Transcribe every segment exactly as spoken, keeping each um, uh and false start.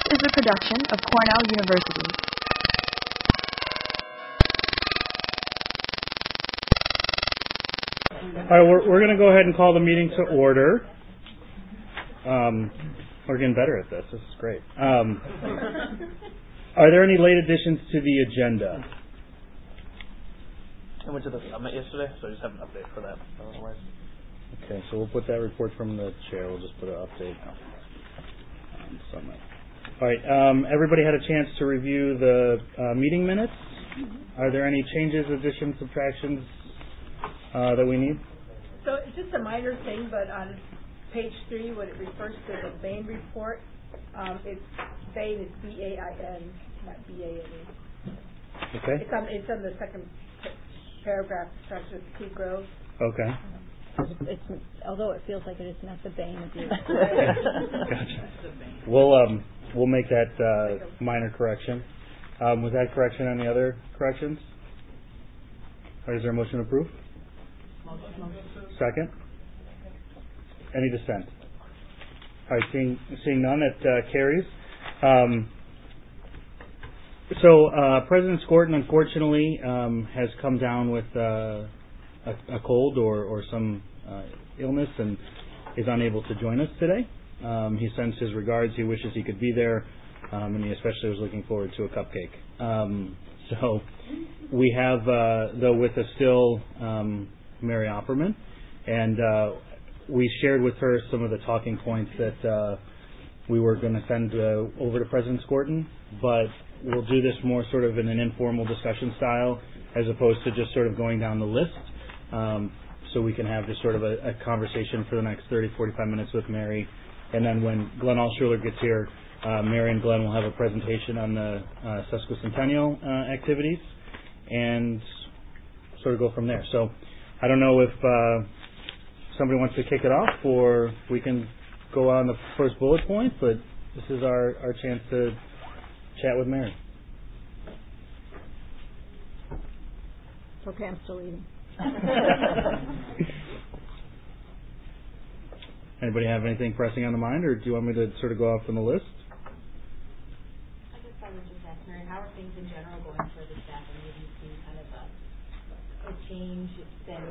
is a production of Cornell University. All right, we're, we're going to go ahead and call the meeting to order. Um, we're getting better at this. This is great. Um, are there any late additions to the agenda? I went to the summit yesterday, so I just have an update for that. Otherwise. Okay, so we'll put that report from the chair. We'll just put an update on summit. All right, um, everybody had a chance to review the uh, meeting minutes. Are there any changes, additions, subtractions uh, that we need? So it's just a minor thing, but on page three, when it refers to the Bain report, um, it's Bain is B A I N, not B A N E. Okay. It's on it's on the second paragraph, starts with P. Grove. Okay. It's, although it feels like it is not the Bain of you. Gotcha. We'll um we'll make that uh, minor correction. Um, was that correction any other corrections? Or is there a motion to approve? Second. Any dissent? All right, seeing seeing none, it uh, carries. Um, so uh, President Skorton, unfortunately, um, has come down with uh, a, a cold or or some uh, illness and is unable to join us today. Um, he sends his regards. He wishes he could be there, um, and he especially was looking forward to a cupcake. Um, so we have, uh, though, with us still um, Mary Opperman, and uh, we shared with her some of the talking points that uh, we were going to send uh, over to President Skorton, but we'll do this more sort of in an informal discussion style as opposed to just sort of going down the list. Um, so we can have just sort of a, a conversation for the next thirty, forty-five minutes with Mary. And then when Glenn Altschuler gets here, uh, Mary and Glenn will have a presentation on the uh, sesquicentennial uh, activities and sort of go from there. So I don't know if uh, somebody wants to kick it off or we can go on the first bullet point, but this is our, our chance to chat with Mary. Okay, I'm still eating. Anybody have anything pressing on the mind, or do you want me to sort of go off on the list? I guess I would just ask Mary, how are things in general going for the staff? And maybe you've seen kind of a, a change since,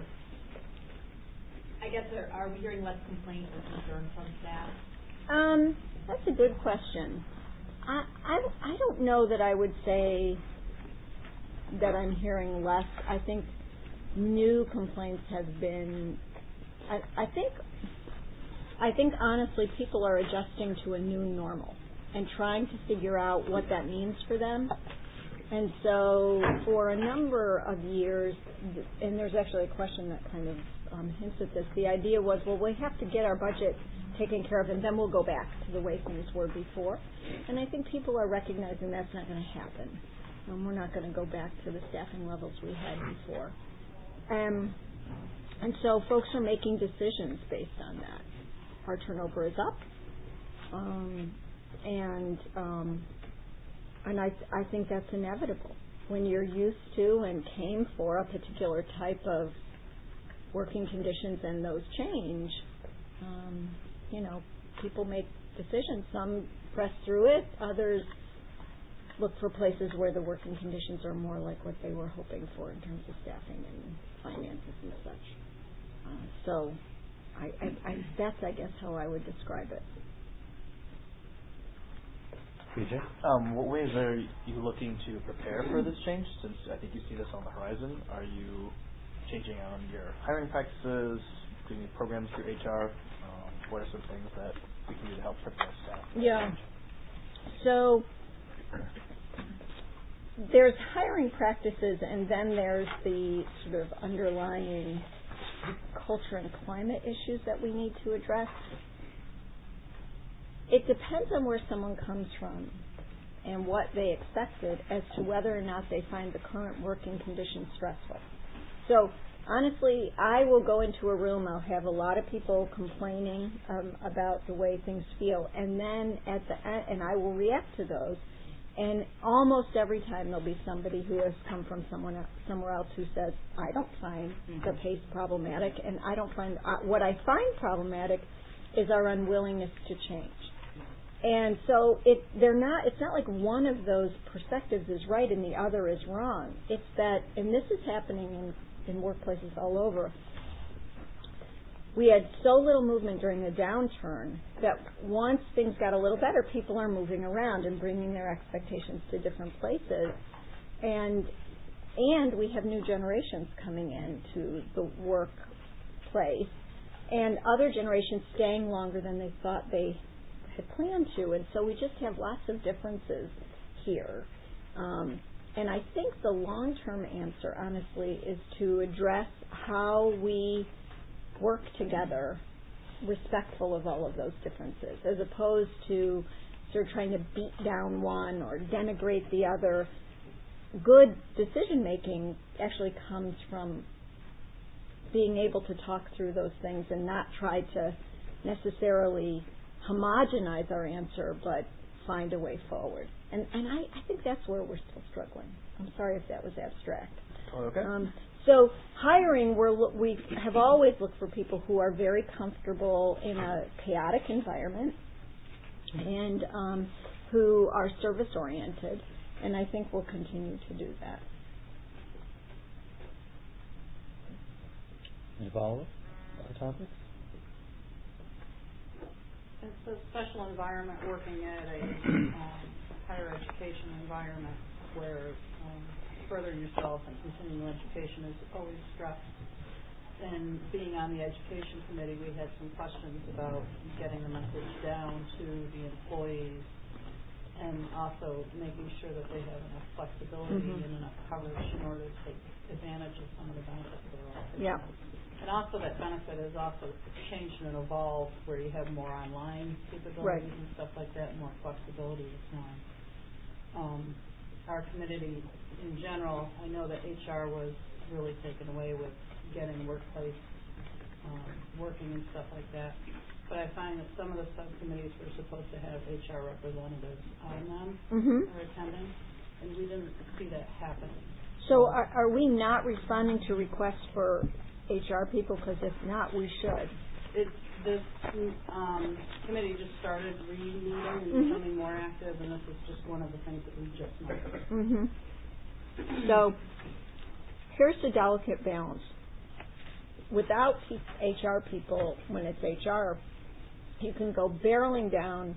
I guess, are, are we hearing less complaints or concern from staff? Um, that's a good question. I, I, I don't know that I would say that I'm hearing less. I think new complaints have been, I, I think, I think honestly people are adjusting to a new normal and trying to figure out what that means for them. And so for a number of years, and there's actually a question that kind of um, hints at this, the idea was, well, we have to get our budget taken care of and then we'll go back to the way things were before. And I think people are recognizing that's not going to happen. Um, we're not going to go back to the staffing levels we had before. Um, and so folks are making decisions based on that. Our turnover is up, um, and um, and I I think that's inevitable. When you're used to and came for a particular type of working conditions and those change, um, you know, people make decisions. Some press through it. Others look for places where the working conditions are more like what they were hoping for in terms of staffing and finances and such. Uh, so. I, I, I, that's, I guess, how I would describe it. P J? Um, what ways are you looking to prepare for this change? Since I think you see this on the horizon, are you changing on your hiring practices, doing programs through H R? Um, what are some things that we can do to help prepare staff? Yeah. So there's hiring practices, and then there's the sort of underlying culture and climate issues that we need to address. It depends on where someone comes from and what they expected as to whether or not they find the current working conditions stressful. So honestly, I will go into a room, I'll have a lot of people complaining um, about the way things feel, and then at the end, and I will react to those. And almost every time there'll be somebody who has come from someone else, somewhere else who says, I don't find mm-hmm. the pace problematic, and I don't find, uh, what I find problematic is our unwillingness to change. And so it they're not it's not like one of those perspectives is right and the other is wrong. It's that, and this is happening in, in workplaces all over. We had so little movement during the downturn that once things got a little better, people are moving around and bringing their expectations to different places. And and we have new generations coming into the workplace and other generations staying longer than they thought they had planned to, and so we just have lots of differences here. Um, and I think the long-term answer, honestly, is to address how we work together, respectful of all of those differences, as opposed to sort of trying to beat down one or denigrate the other. Good decision-making actually comes from being able to talk through those things and not try to necessarily homogenize our answer, but find a way forward. And and I, I think that's where we're still struggling. I'm sorry if that was abstract. Okay. Um, so hiring, we're, we have always looked for people who are very comfortable in a chaotic environment and um, who are service-oriented, and I think we'll continue to do that. Any follow-up? Other topics? It's a special environment working at a um, higher education environment where um, furthering yourself and continuing education is always stressed. And being on the education committee, we had some questions about getting the message down to the employees and also making sure that they have enough flexibility mm-hmm. and enough coverage in order to take advantage of some of the benefits that are offered. Yeah. And also that benefit is also changed and evolved where you have more online capabilities right. and stuff like that, and more flexibility with time. Um, our committee in general, I know that H R was really taken away with getting workplace um, working and stuff like that. But I find that some of the subcommittees were supposed to have H R representatives on them mm-hmm. or attending, and we didn't see that happen. So are, are we not responding to requests for H R people? Because if not, we should. It, this um, committee just started re-meeting and mm-hmm. becoming more active, and this is just one of the things that we just noticed. Mm-hmm. So here's the delicate balance. Without H R people, when it's H R, you can go barreling down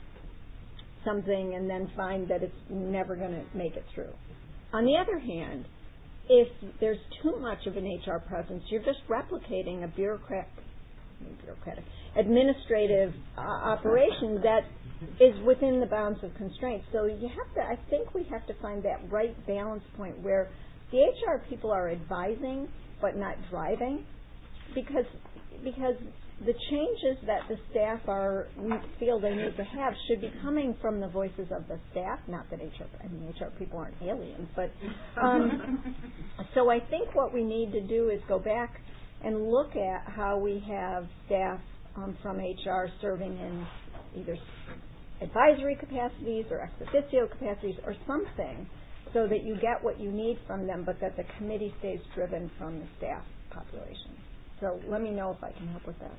something and then find that it's never going to make it through. On the other hand, if there's too much of an H R presence, you're just replicating a bureaucrat, bureaucratic, administrative uh, operation that is within the bounds of constraints. So you have to, I think we have to find that right balance point where the H R people are advising but not driving, because because the changes that the staff are feel they need to have should be coming from the voices of the staff. Not that H R, I mean H R people aren't aliens, but um, so I think what we need to do is go back and look at how we have staff um, from H R serving in either advisory capacities or ex officio capacities or something, so that you get what you need from them, but that the committee stays driven from the staff population. So let me know if I can help with that.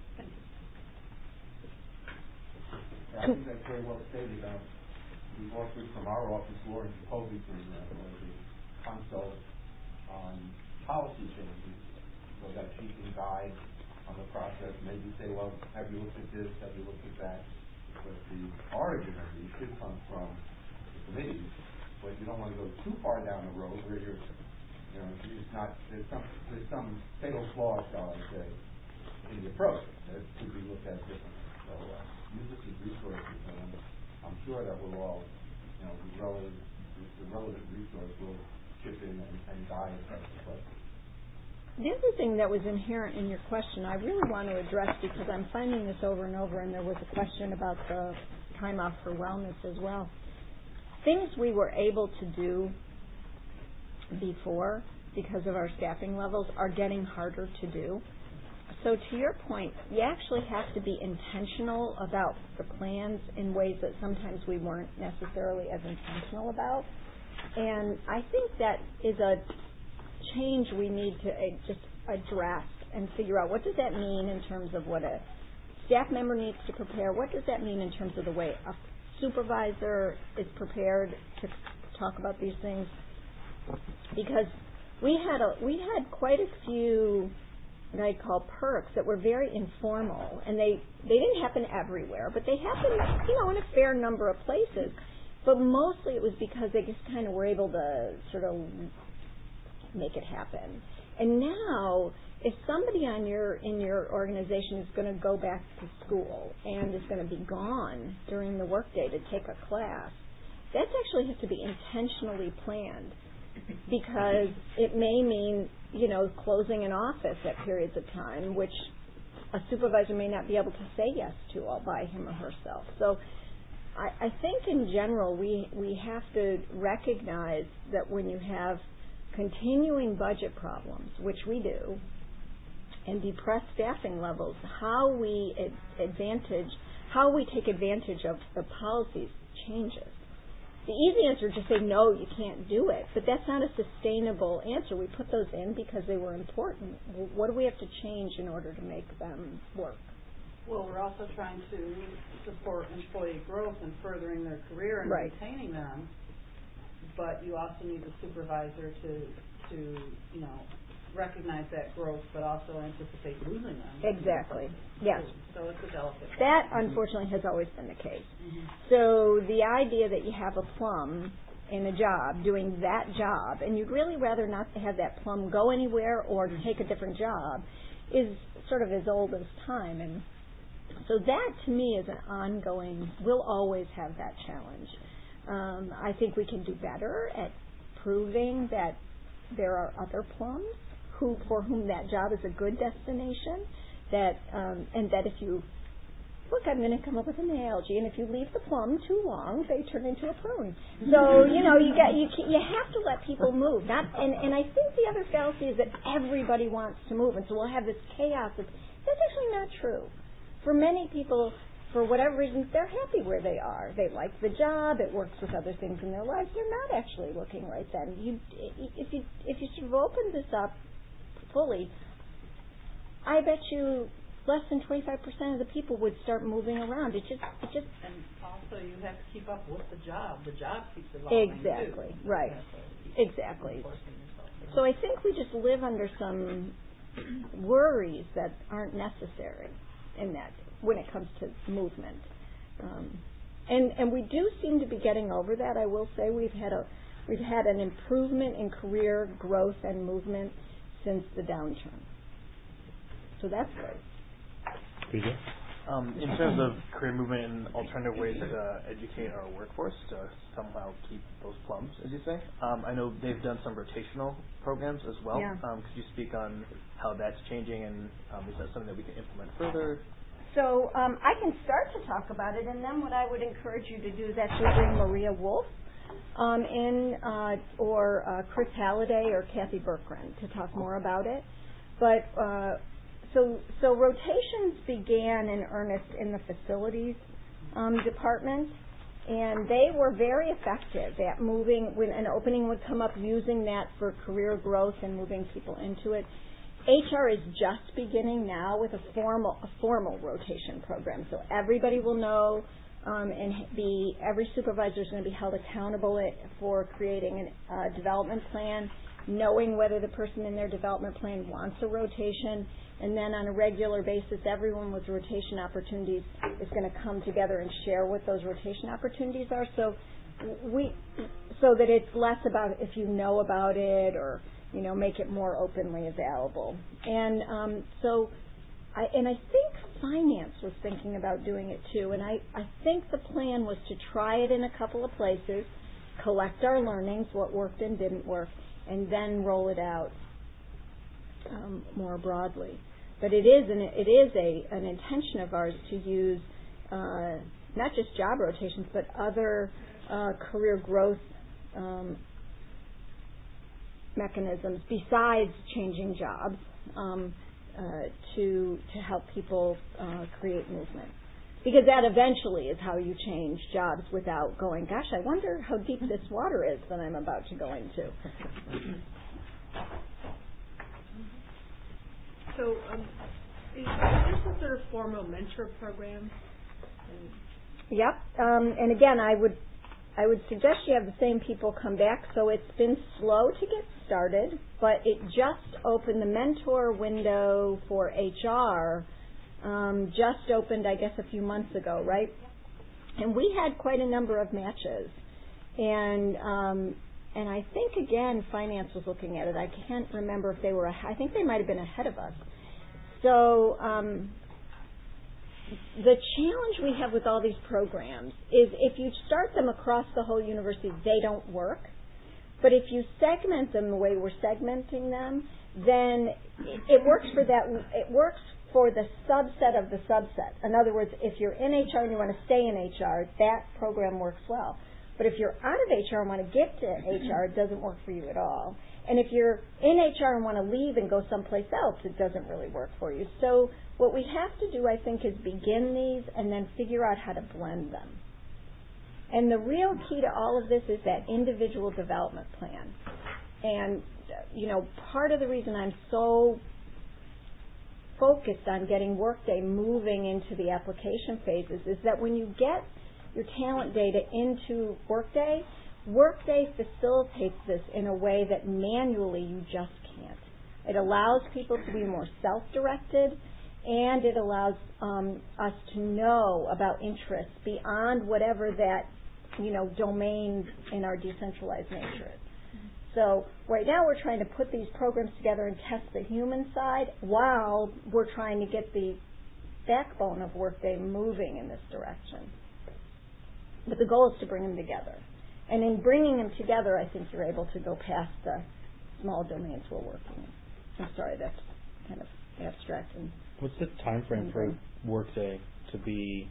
Yeah, I think that's very well stated. Um, we've offered from our office, Lauren Jacoby, for example, as a consult on policy changes, so that she can guide on the process. Maybe say, well, have you looked at this? Have you looked at that? But the origin of these should come from the committees. But you don't want to go too far down the road where you're, you know, it's not, there's some, there's some fatal flaw, shall I say, in the approach that could be looked at differently. So uh, use this as resources, and I'm sure that we'll all, you know, the relevant, the relevant resource will chip in and, and guide us as the question. The other thing that was inherent in your question, I really want to address, because I'm finding this over and over, and there was a question about the time off for wellness as well. Things we were able to do before, because of our staffing levels, are getting harder to do. So to your point, you actually have to be intentional about the plans in ways that sometimes we weren't necessarily as intentional about. And I think that is a change we need to uh, just address and figure out, what does that mean in terms of what a staff member needs to prepare? What does that mean in terms of the way a supervisor is prepared to talk about these things, because we had a we had quite a few what I call perks that were very informal, and they they didn't happen everywhere, but they happened, you know, in a fair number of places. But mostly it was because they just kind of were able to sort of make it happen. And now, if somebody on your in your organization is going to go back to school and is going to be gone during the workday to take a class, that actually has to be intentionally planned, because it may mean, you know, closing an office at periods of time, which a supervisor may not be able to say yes to all by him or herself. So I, I think in general we we have to recognize that when you have continuing budget problems, which we do, and depressed staffing levels, how we ad- advantage, how we take advantage of the policies changes. The easy answer is just say, no, you can't do it. But that's not a sustainable answer. We put those in because they were important. Well, what do we have to change in order to make them work? Well, we're also trying to support employee growth and furthering their career and right. retaining them. But you also need the supervisor to, to, you know, recognize that growth, but also anticipate losing them. Exactly. Yes. So it's a delicate. That, unfortunately, has always been the case. Mm-hmm. So the idea that you have a plum in a job doing that job, and you'd really rather not have that plum go anywhere or take a different job, is sort of as old as time. And so that, to me, is an ongoing, we'll always have that challenge. Um, I think we can do better at proving that there are other plums who, for whom that job is a good destination, that um, and that if you look, I'm going to come up with an analogy, and if you leave the plum too long, they turn into a prune. So you know you got you you have to let people move. Not and and I think the other fallacy is that everybody wants to move, and so we'll have this chaos. That's, that's actually not true. For many people, for whatever reasons, they're happy where they are. They like the job. It works with other things in their lives. They're not actually looking right then. You, if you if you sort of open this up fully, I bet you less than twenty-five percent of the people would start moving around. It just it just and also you have to keep up with the job. The job keeps evolving exactly too. right exactly. So I think we just live under some worries that aren't necessary in that when it comes to movement. Um, and and we do seem to be getting over that. I will say we've had a we've had an improvement in career growth and movement since the downturn. So that's good. Um, in terms of career movement and alternative ways to educate our workforce to somehow keep those plums, as you say, um, I know they've done some rotational programs as well. Yeah. Um, could you speak on how that's changing, and um, is that something that we can implement further? So um, I can start to talk about it, and then what I would encourage you to do is actually bring Maria Wolf um, in, uh, or uh, Chris Halliday or Kathy Berkran to talk more about it. But uh, so so rotations began in earnest in the facilities um, department, and they were very effective at moving when an opening would come up, using that for career growth and moving people into it. H R is just beginning now with a formal a formal rotation program, so everybody will know, um, and be every supervisor is going to be held accountable for creating a uh, development plan, knowing whether the person in their development plan wants a rotation, and then on a regular basis, everyone with rotation opportunities is going to come together and share what those rotation opportunities are. So we, so that it's less about if you know about it, or you know, make it more openly available. And um, so, I, and I think finance was thinking about doing it too. And I, I think the plan was to try it in a couple of places, collect our learnings, what worked and didn't work, and then roll it out um, more broadly. But it is an it is a an intention of ours to use uh, not just job rotations, but other uh, career growth um, mechanisms besides changing jobs um, uh, to to help people uh, create movement, because that eventually is how you change jobs without going, gosh, I wonder how deep this water is that I'm about to go into. So um, is this a sort of formal mentor program? And Yep. Um, and again, I would I would suggest you have the same people come back. So it's been slow to get started, but it just opened. The mentor window for H R um, just opened, I guess, a few months ago, right? And we had quite a number of matches. And um, and I think, again, finance was looking at it. I can't remember if they were, I think they might have been ahead of us. So um, the challenge we have with all these programs is if you start them across the whole university, they don't work. But if you segment them the way we're segmenting them, then it works for that. It works for the subset of the subset. In other words, if you're in H R and you want to stay in H R, that program works well. But if you're out of H R and want to get to H R, it doesn't work for you at all. And if you're in H R and want to leave and go someplace else, it doesn't really work for you. So what we have to do, I think, is begin these and then figure out how to blend them. And the real key to all of this is that individual development plan. And, you know, part of the reason I'm so focused on getting Workday moving into the application phases is that when you get your talent data into Workday, Workday facilitates this in a way that manually you just can't. It allows people to be more self-directed, and it allows um, us to know about interests beyond whatever that, you know, domain in our decentralized nature is. So right now we're trying to put these programs together and test the human side while we're trying to get the backbone of Workday moving in this direction. But the goal is to bring them together. And in bringing them together, I think you're able to go past the small domains we're working in. I'm sorry, that's kind of abstract. And what's the time frame for Workday to be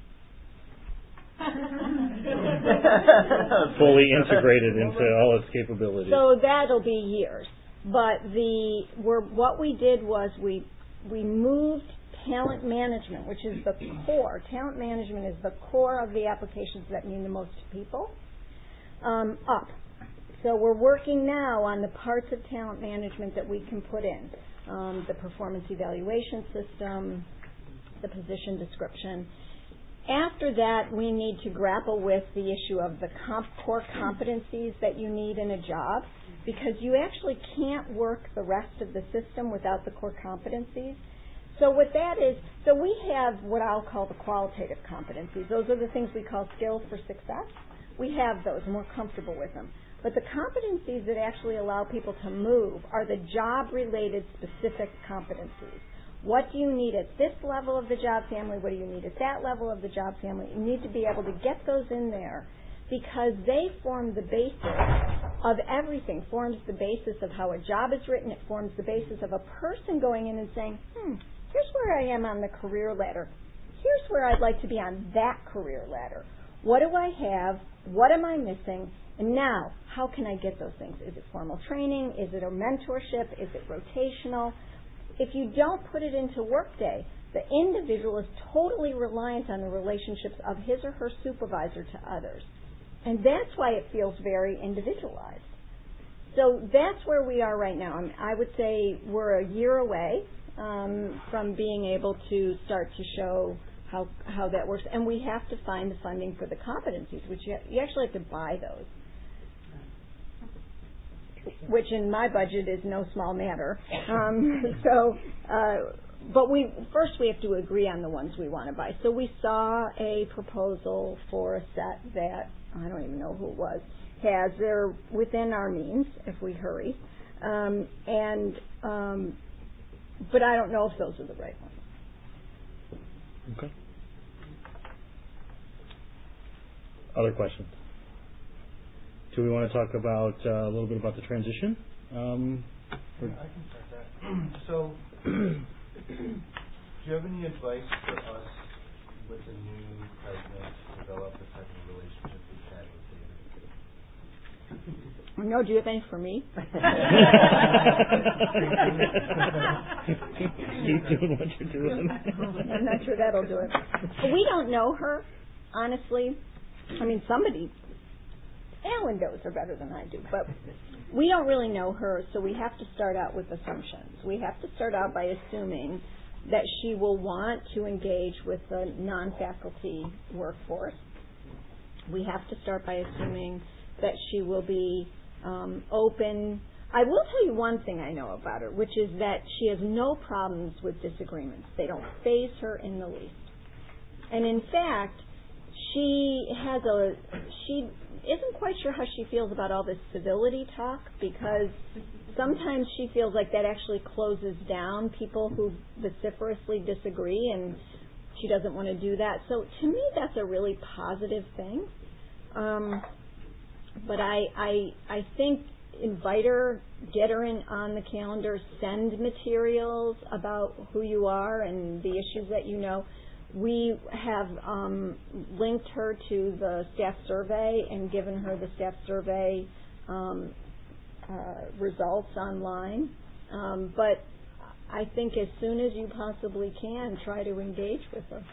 fully integrated into all its capabilities? So that'll be years. But the we're, what we did was we we moved talent management, which is the core. Talent management is the core of the applications that mean the most to people, um, up. So we're working now on the parts of talent management that we can put in. Um, the performance evaluation system, the position description. After that, we need to grapple with the issue of the comp- core competencies that you need in a job, because you actually can't work the rest of the system without the core competencies. So what that is, so we have what I'll call the qualitative competencies. Those are the things we call skills for success. We have those, and we're comfortable with them. But the competencies that actually allow people to move are the job-related specific competencies. What do you need at this level of the job family? What do you need at that level of the job family? You need to be able to get those in there because they form the basis of everything, forms the basis of how a job is written. It forms the basis of a person going in and saying, hmm, here's where I am on the career ladder. Here's where I'd like to be on that career ladder. What do I have? What am I missing? And now, how can I get those things? Is it formal training? Is it a mentorship? Is it rotational? If you don't put it into Workday, the individual is totally reliant on the relationships of his or her supervisor to others. And that's why it feels very individualized. So that's where we are right now. I would say we're a year away um, from being able to start to show how how that works. And we have to find the funding for the competencies, which you, you actually have to buy those, which in my budget is no small matter. Um, so, uh, but we first we have to agree on the ones we want to buy. So we saw a proposal for a set that, I don't even know who it was, has, they're within our means if we hurry. Um, and, um, but I don't know if those are the right ones. Okay. Other questions? Do we want to talk about uh, a little bit about the transition? Um, yeah, I can start that. So, do you have any advice for us with the new president to develop the type of relationship we've had with David? No, do you have any for me? Keep doing what you're doing. I'm not sure that'll do it. But we don't know her, honestly. I mean, somebody... Alan knows her better than I do, but we don't really know her, so we have to start out with assumptions. We have to start out by assuming that she will want to engage with the non-faculty workforce, we have to start by assuming that she will be um, open. I will tell you one thing I know about her, which is that she has no problems with disagreements. They don't faze her in the least. And in fact, she has a, she isn't quite sure how she feels about all this civility talk, because sometimes she feels like that actually closes down people who vociferously disagree, and she doesn't want to do that. So to me, that's a really positive thing. Um, but I, I, I think invite her, get her in on the calendar, send materials about who you are and the issues that you know. We have um, linked her to the staff survey and given her the staff survey um, uh, results online. Um, but I think as soon as you possibly can, try to engage with her.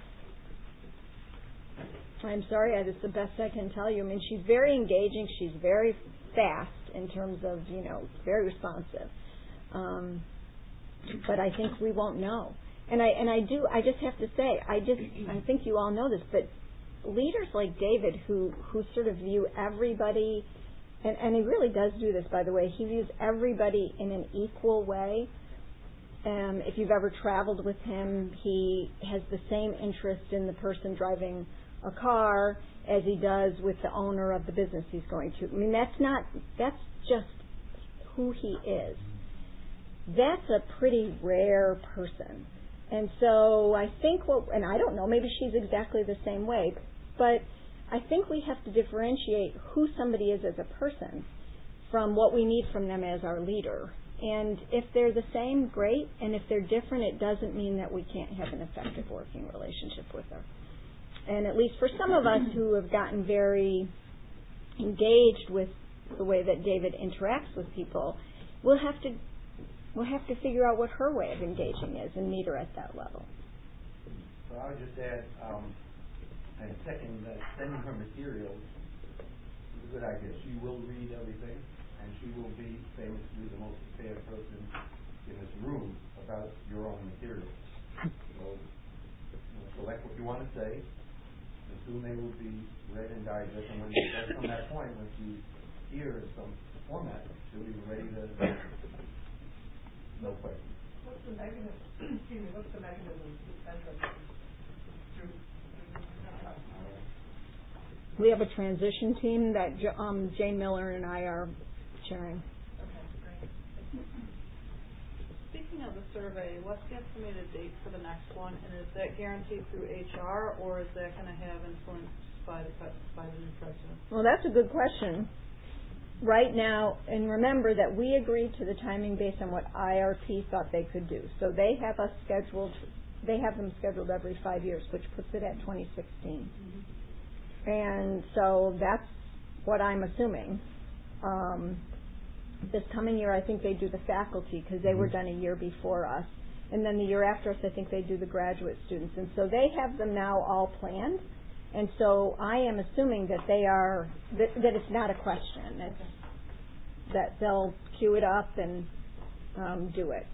I'm sorry, that's the best I can tell you. I mean, she's very engaging. She's very fast in terms of, you know, very responsive. Um, but I think we won't know. And I and I do. I just have to say, I just I think you all know this, but leaders like David, who who sort of view everybody, and, and he really does do this, by the way. He views everybody in an equal way. Um, if you've ever traveled with him, he has the same interest in the person driving a car as he does with the owner of the business he's going to. I mean, that's not. That's just who he is. That's a pretty rare person. And so I think what, and I don't know, maybe she's exactly the same way, but I think we have to differentiate who somebody is as a person from what we need from them as our leader. And if they're the same, great. And if they're different, it doesn't mean that we can't have an effective working relationship with her. And at least for some of us who have gotten very engaged with the way that David interacts with people, we'll have to We'll have to figure out what her way of engaging is and meet her at that level. So I would just add, um, and second, that sending her materials is a good idea. She will read everything, and she will be famously the most prepared person in this room about your own materials. So you know, select what you want to say, assume they will be read and digested, and when you get from that point, when she hears some format, she'll be ready to. No question. What's the mechanism? Excuse me. What's the mechanism to send them through? We have a transition team that um, Jane Miller and I are chairing. Okay, great. Speaking of the survey, what's the estimated date for the next one, and is that guaranteed through H R, or is that going to have influence by the by the new president? Well, that's a good question. Right now, and remember that we agreed to the timing based on what I R P thought they could do. So they have us scheduled, they have them scheduled every five years, which puts it at twenty sixteen. Mm-hmm. And so that's what I'm assuming. Um, this coming year, I think they do the faculty because they were done a year before us. And then the year after us, I think they do the graduate students. And so they have them now all planned. And so I am assuming that they are, that, that it's not a question. It's, that they'll queue it up and um, do it.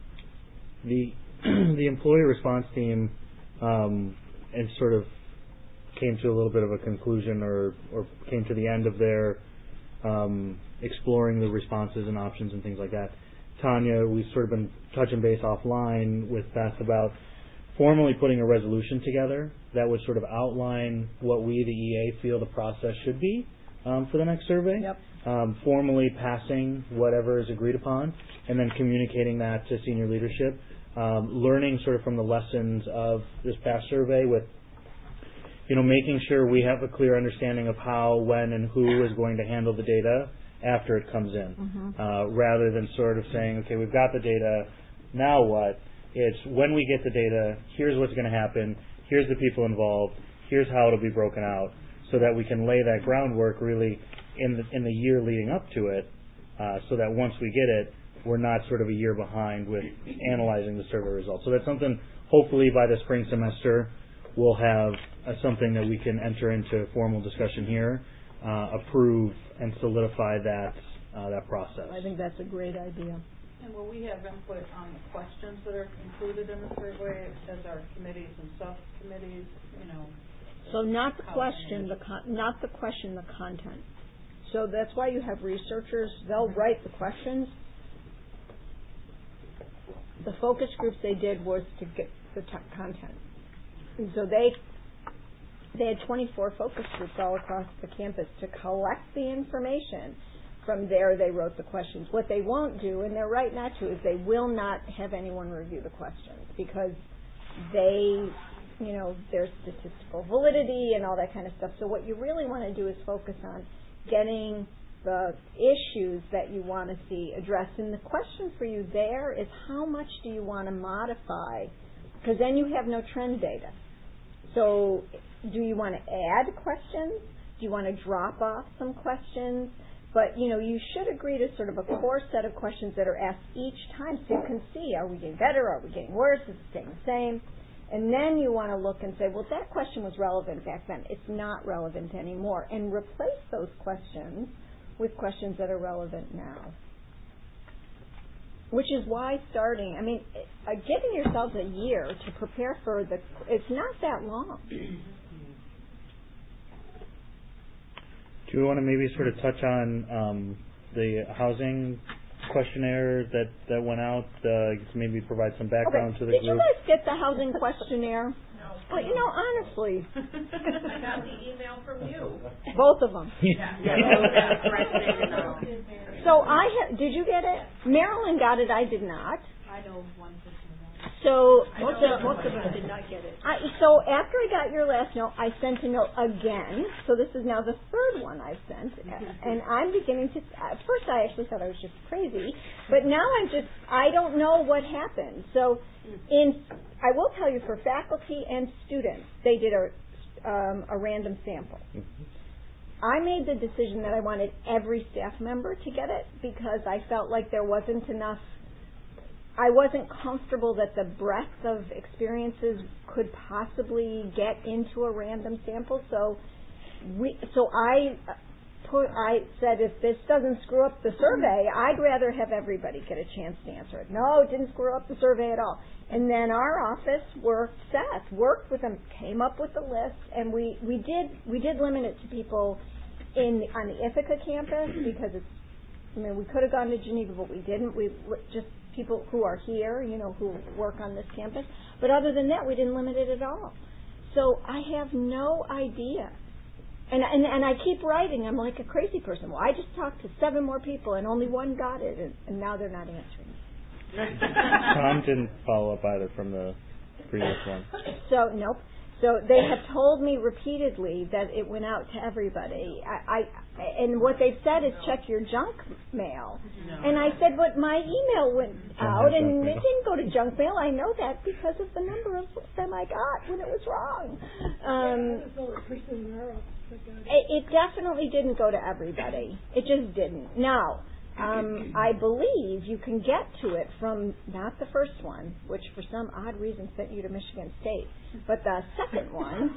The the employee response team um, and sort of came to a little bit of a conclusion, or, or came to the end of their um, exploring the responses and options and things like that. Tanya, we've sort of been touching base offline with Beth about formally putting a resolution together that would sort of outline what we, the E A, feel the process should be um, for the next survey. Yep. Um, formally passing whatever is agreed upon, and then communicating that to senior leadership. Um, learning sort of from the lessons of this past survey, with, you know, making sure we have a clear understanding of how, when, and who is going to handle the data after it comes in, mm-hmm. uh, rather than sort of saying, okay, we've got the data, now what? It's when we get the data, here's what's going to happen, here's the people involved, here's how it'll be broken out, so that we can lay that groundwork really in the, in the year leading up to it, uh, so that once we get it, we're not sort of a year behind with analyzing the survey results. So that's something, hopefully by the spring semester, we'll have uh, something that we can enter into formal discussion here, uh, approve, and solidify that uh, that process. I think that's a great idea. And will we have input on the questions that are included in the survey as our committees and subcommittees, you know? So not the question, the con- not the question, the content. So that's why you have researchers. They'll write the questions. The focus groups they did was to get the t- content. And so they they had twenty-four focus groups all across the campus to collect the information. From there, they wrote the questions. What they won't do, and they're right not to, is they will not have anyone review the questions because they, you know, there's statistical validity and all that kind of stuff. So what you really want to do is focus on getting the issues that you want to see addressed. And the question for you there is how much do you want to modify? Because then you have no trend data. So do you want to add questions? Do you want to drop off some questions? But, you know, you should agree to sort of a core set of questions that are asked each time so you can see, are we getting better? Are we getting worse? Is it staying the same? And then you want to look and say, well, that question was relevant back then. It's not relevant anymore. And replace those questions with questions that are relevant now. Which is why starting, I mean, uh, giving yourselves a year to prepare for the, it's not that long. Do you want to maybe sort of touch on um, the housing questionnaire that, that went out? Uh, maybe provide some background okay. to the Did group. Did you guys get the housing questionnaire? No. Well, you know, honestly. I got the email from you. Both of them. Yeah. So I ha- did you get it? Marilyn got it. I did not. I know one person. So Most of, most of us did not get it. I, so after I got your last note, I sent a note again. So this is now the third one I've sent, and I'm beginning to. At first, I actually thought I was just crazy, but now I'm just. I don't know what happened. So, in I will tell you, for faculty and students, they did a um, a random sample. I made the decision that I wanted every staff member to get it because I felt like there wasn't enough. I wasn't comfortable that the breadth of experiences could possibly get into a random sample. So, we, so I put, I said, if this doesn't screw up the survey, I'd rather have everybody get a chance to answer it. No, it didn't screw up the survey at all. And then our office worked, Seth worked with them, came up with the list, and we, we did we did limit it to people in on the Ithaca campus because it's. I mean, we could have gone to Geneva, but we didn't. We just people who are here, you know, who work on this campus. But other than that, we didn't limit it at all. So I have no idea. And and and I keep writing. I'm like a crazy person. Well, I just talked to seven more people, and only one got it, and, and now they're not answering. Tom didn't follow up either from the previous one. So nope. So they have told me repeatedly that it went out to everybody. I, I and what they've said is check your junk mail. No. And I said, but my email went out and it didn't go to junk mail. I know that because of the number of them I got when it was wrong. Um, it, it definitely didn't go to everybody. It just didn't. Now, Um, I believe you can get to it from not the first one, which for some odd reason sent you to Michigan State, but the second one.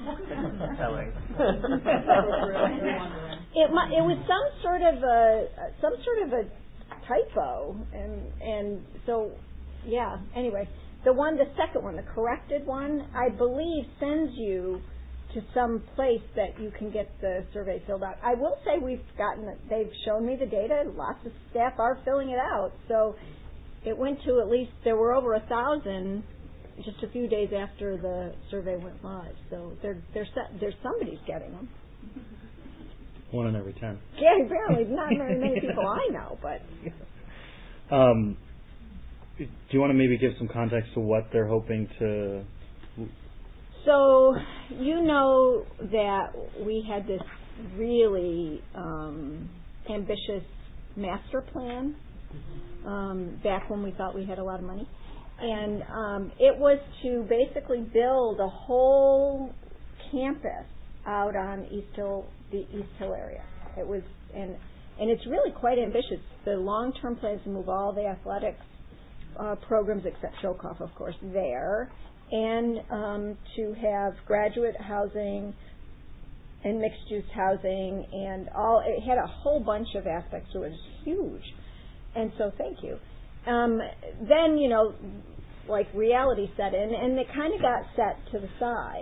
it it was some sort of a some sort of a typo, and and so yeah. Anyway, the one, the second one, the corrected one, I believe sends you to some place that you can get the survey filled out. I will say we've gotten, they've shown me the data. Lots of staff are filling it out. So it went to at least, there were over a thousand just a few days after the survey went live. So they're, they're set, there's somebody's getting them. One in every ten. Yeah, apparently not very many people I know, but. Um, do you want to maybe give some context to what they're hoping to? So, you know that we had this really um, ambitious master plan um, back when we thought we had a lot of money. And um, it was to basically build a whole campus out on East Hill, the East Hill area. It was, and and it's really quite ambitious. The long-term plan is to move all the athletics uh, programs, except Shokoff, of course, there. And um, to have graduate housing and mixed-use housing, and all. It had a whole bunch of aspects to it. It was huge, and so thank you. Um, then, you know, like reality set in, and it kind of got set to the side.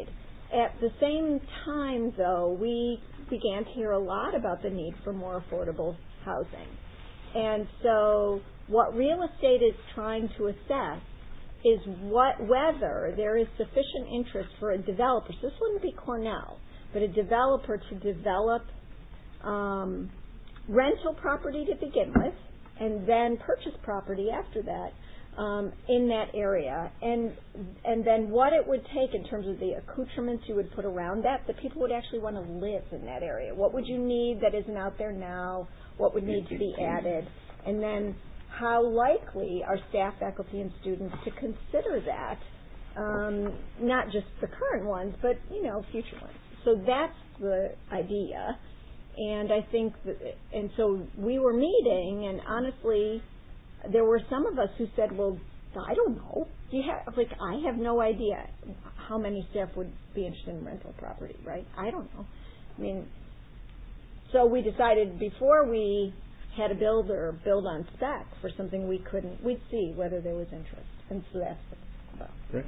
at the same time, though, we began to hear a lot about the need for more affordable housing. And so what real estate is trying to assess is what whether there is sufficient interest for a developer. So this wouldn't be Cornell, but a developer to develop um, rental property to begin with, and then purchase property after that um, in that area, and and then what it would take in terms of the accoutrements you would put around that, that people would actually want to live in that area. What would you need that isn't out there now? What would need to be added? And then how likely are staff, faculty, and students to consider that, um, not just the current ones, but, you know, future ones. So that's the idea. And I think, that, and so we were meeting, and honestly, there were some of us who said, well, I don't know. Do you have, like, I have no idea how many staff would be interested in rental property, right? I don't know. I mean, so we decided before we had a builder build on spec for something we couldn't, we'd see whether there was interest. And so that's what it's about. Great.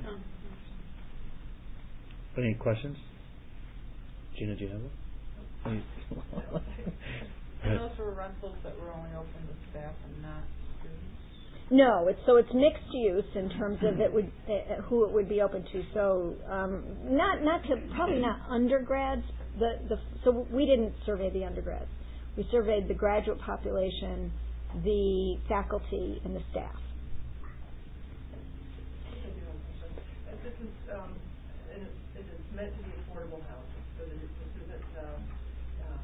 Any questions? Gina, do you have one? And those were rentals that were only open to staff and not students? No, it's so it's mixed use in terms of it would uh, who it would be open to. So um, not not to probably not undergrads. The the so we didn't survey the undergrads. We surveyed the graduate population, the faculty, and the staff. This is um, it, it is meant to be affordable housing, so that this isn't um, um,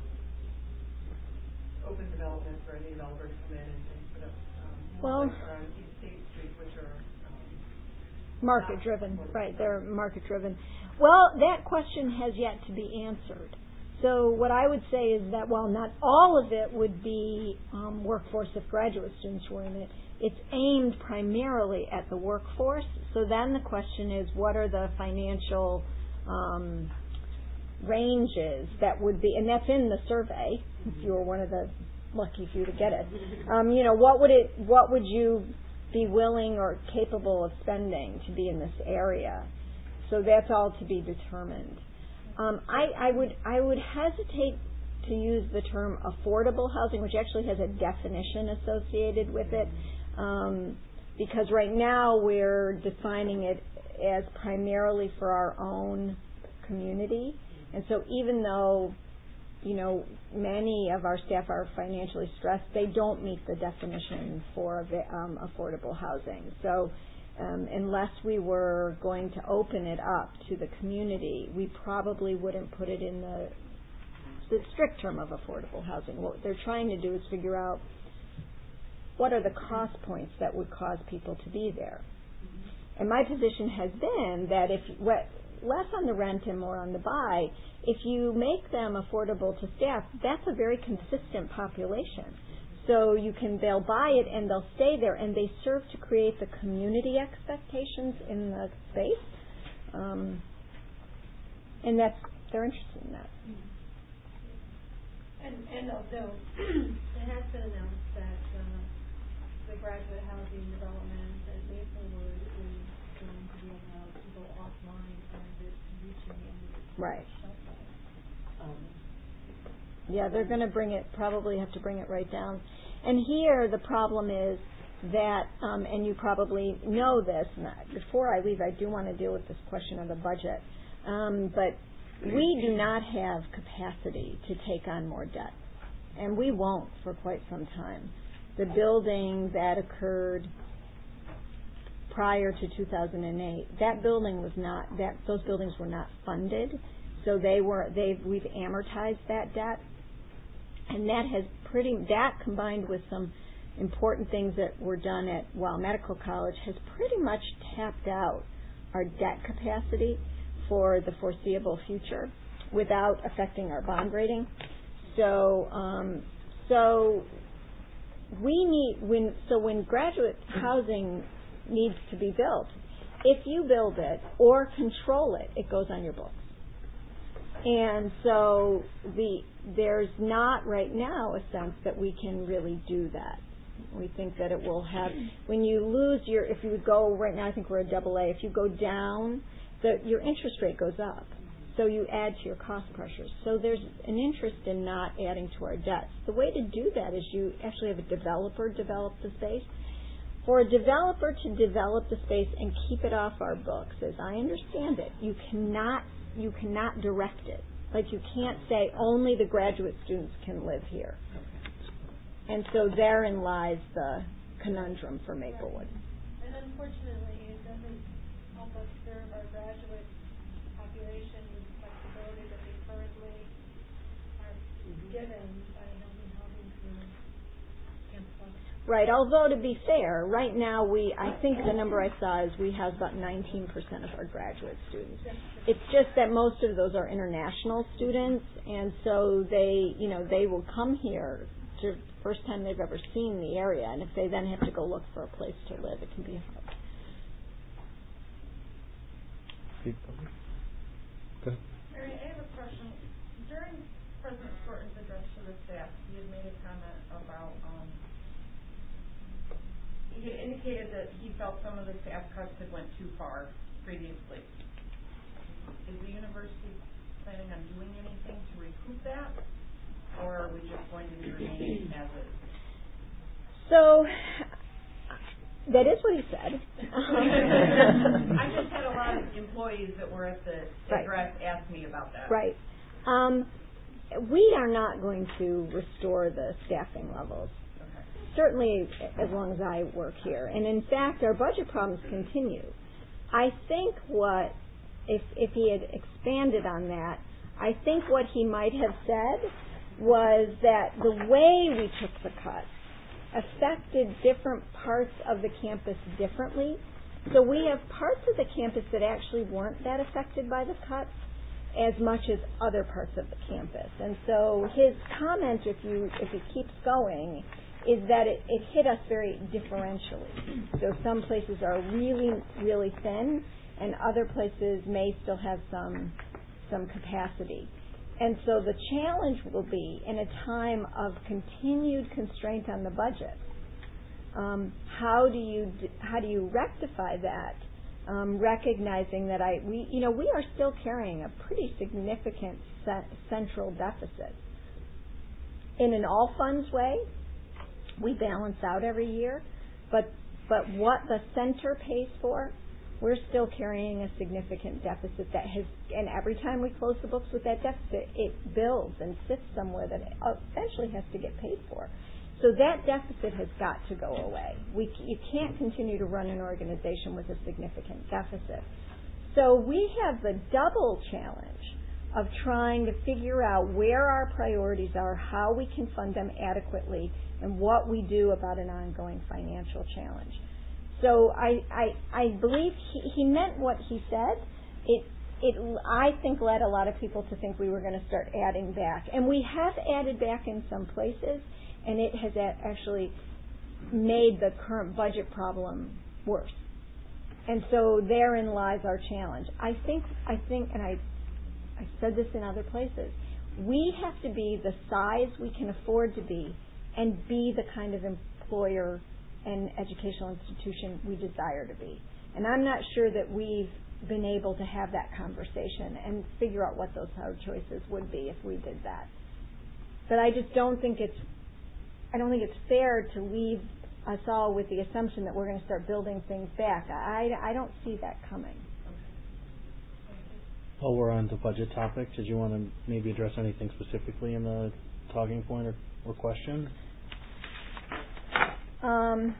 open development for any developer to come in and, and put up um, well, like around East State Street, which are um, market driven, right? They're market driven. Well, that question has yet to be answered. So what I would say is that while not all of it would be um, workforce if graduate students were in it, it's aimed primarily at the workforce. So then the question is, what are the financial um, ranges that would be, and that's in the survey, if you were one of the lucky few to get it. Um, you know, what would it, what would you be willing or capable of spending to be in this area? So that's all to be determined. Um, I, I would I would hesitate to use the term affordable housing, which actually has a definition associated with it, um, because right now we're defining it as primarily for our own community. And so even though, you know, many of our staff are financially stressed, they don't meet the definition for um, affordable housing. So Um, unless we were going to open it up to the community, we probably wouldn't put it in the, the strict term of affordable housing. What they're trying to do is figure out what are the cost points that would cause people to be there. And my position has been that if what, less on the rent and more on the buy, if you make them affordable to staff, that's a very consistent population. So you can, they'll buy it and they'll stay there, and they serve to create the community expectations in the space. Um, and that's, they're interested in that. And, and although it has been announced that uh, the graduate housing development at Maplewood is going to be allowed to go offline as it's reaching the end of its right. Um, Yeah, they're going to bring it, probably have to bring it right down. And here the problem is that, um, and you probably know this, and before I leave I do want to deal with this question of the budget, um, but we do not have capacity to take on more debt. And we won't for quite some time. The building that occurred prior to two thousand eight, that building was not, that those buildings were not funded, so they were, they've, we've amortized that debt. And that has pretty, that combined with some important things that were done at Weill Medical College has pretty much tapped out our debt capacity for the foreseeable future without affecting our bond rating. So, um, so we need, when, so when graduate housing needs to be built, if you build it or control it, it goes on your books. And so the there's not right now a sense that we can really do that. We think that it will have, when you lose your, if you would go, right now I think we're a double A, if you go down, the, your interest rate goes up. So you add to your cost pressures. So there's an interest in not adding to our debts. The way to do that is you actually have a developer develop the space. For a developer to develop the space and keep it off our books, as I understand it, you cannot you cannot direct it. Like you can't say only the graduate students can live here. And so therein lies the conundrum for Maplewood. And unfortunately, it doesn't help us serve our graduate population with the flexibility that they currently are given by Housing Housing through Campus One. Right, although to be fair, right now we, I think the number I saw is we have about nineteen percent of our graduate students. It's just that most of those are international students, and so they, you know, they will come here to the first time they've ever seen the area, and if they then have to go look for a place to live, it can be hard. Go ahead. Mary, I have a question. During President Thornton's address to the staff, he had made a comment about, um, he had indicated that he felt some of the staff cuts had went too far previously. Is the university planning on doing anything to recoup that, or are we just going to be remaining as is? So, that is what he said. I just had a lot of employees that were at the Right. address ask me about that. Right. Um, we are not going to restore the staffing levels. Okay. Certainly as long as I work here. And in fact, our budget problems continue. I think what, if, if he had expanded on that, I think what he might have said was that the way we took the cuts affected different parts of the campus differently. So we have parts of the campus that actually weren't that affected by the cuts as much as other parts of the campus. And so his comment, if you if it keeps going, is that it, it hit us very differentially. So some places are really, really thin, and other places may still have some some capacity. And so the challenge will be, in a time of continued constraint on the budget, um, how do you how do you rectify that? Um, recognizing that I we you know we are still carrying a pretty significant ce- central deficit. In an all funds way, we balance out every year, but but what the center pays for, we're still carrying a significant deficit that has, and every time we close the books with that deficit, it builds and sits somewhere that eventually has to get paid for. So that deficit has got to go away. We, you can't continue to run an organization with a significant deficit. So we have the double challenge of trying to figure out where our priorities are, how we can fund them adequately, and what we do about an ongoing financial challenge. So I, I, I believe he, he meant what he said. It, it, I think, led a lot of people to think we were going to start adding back. And we have added back in some places, and it has actually made the current budget problem worse. And so therein lies our challenge. I think, I think, and I, I said this in other places, we have to be the size we can afford to be and be the kind of employer and educational institution we desire to be. And I'm not sure that we've been able to have that conversation and figure out what those hard choices would be if we did that. But I just don't think it's I don't think it's fair to leave us all with the assumption that we're going to start building things back. I, I don't see that coming. While we're on the budget topic, did you want to maybe address anything specifically in the talking point or, or question? Um,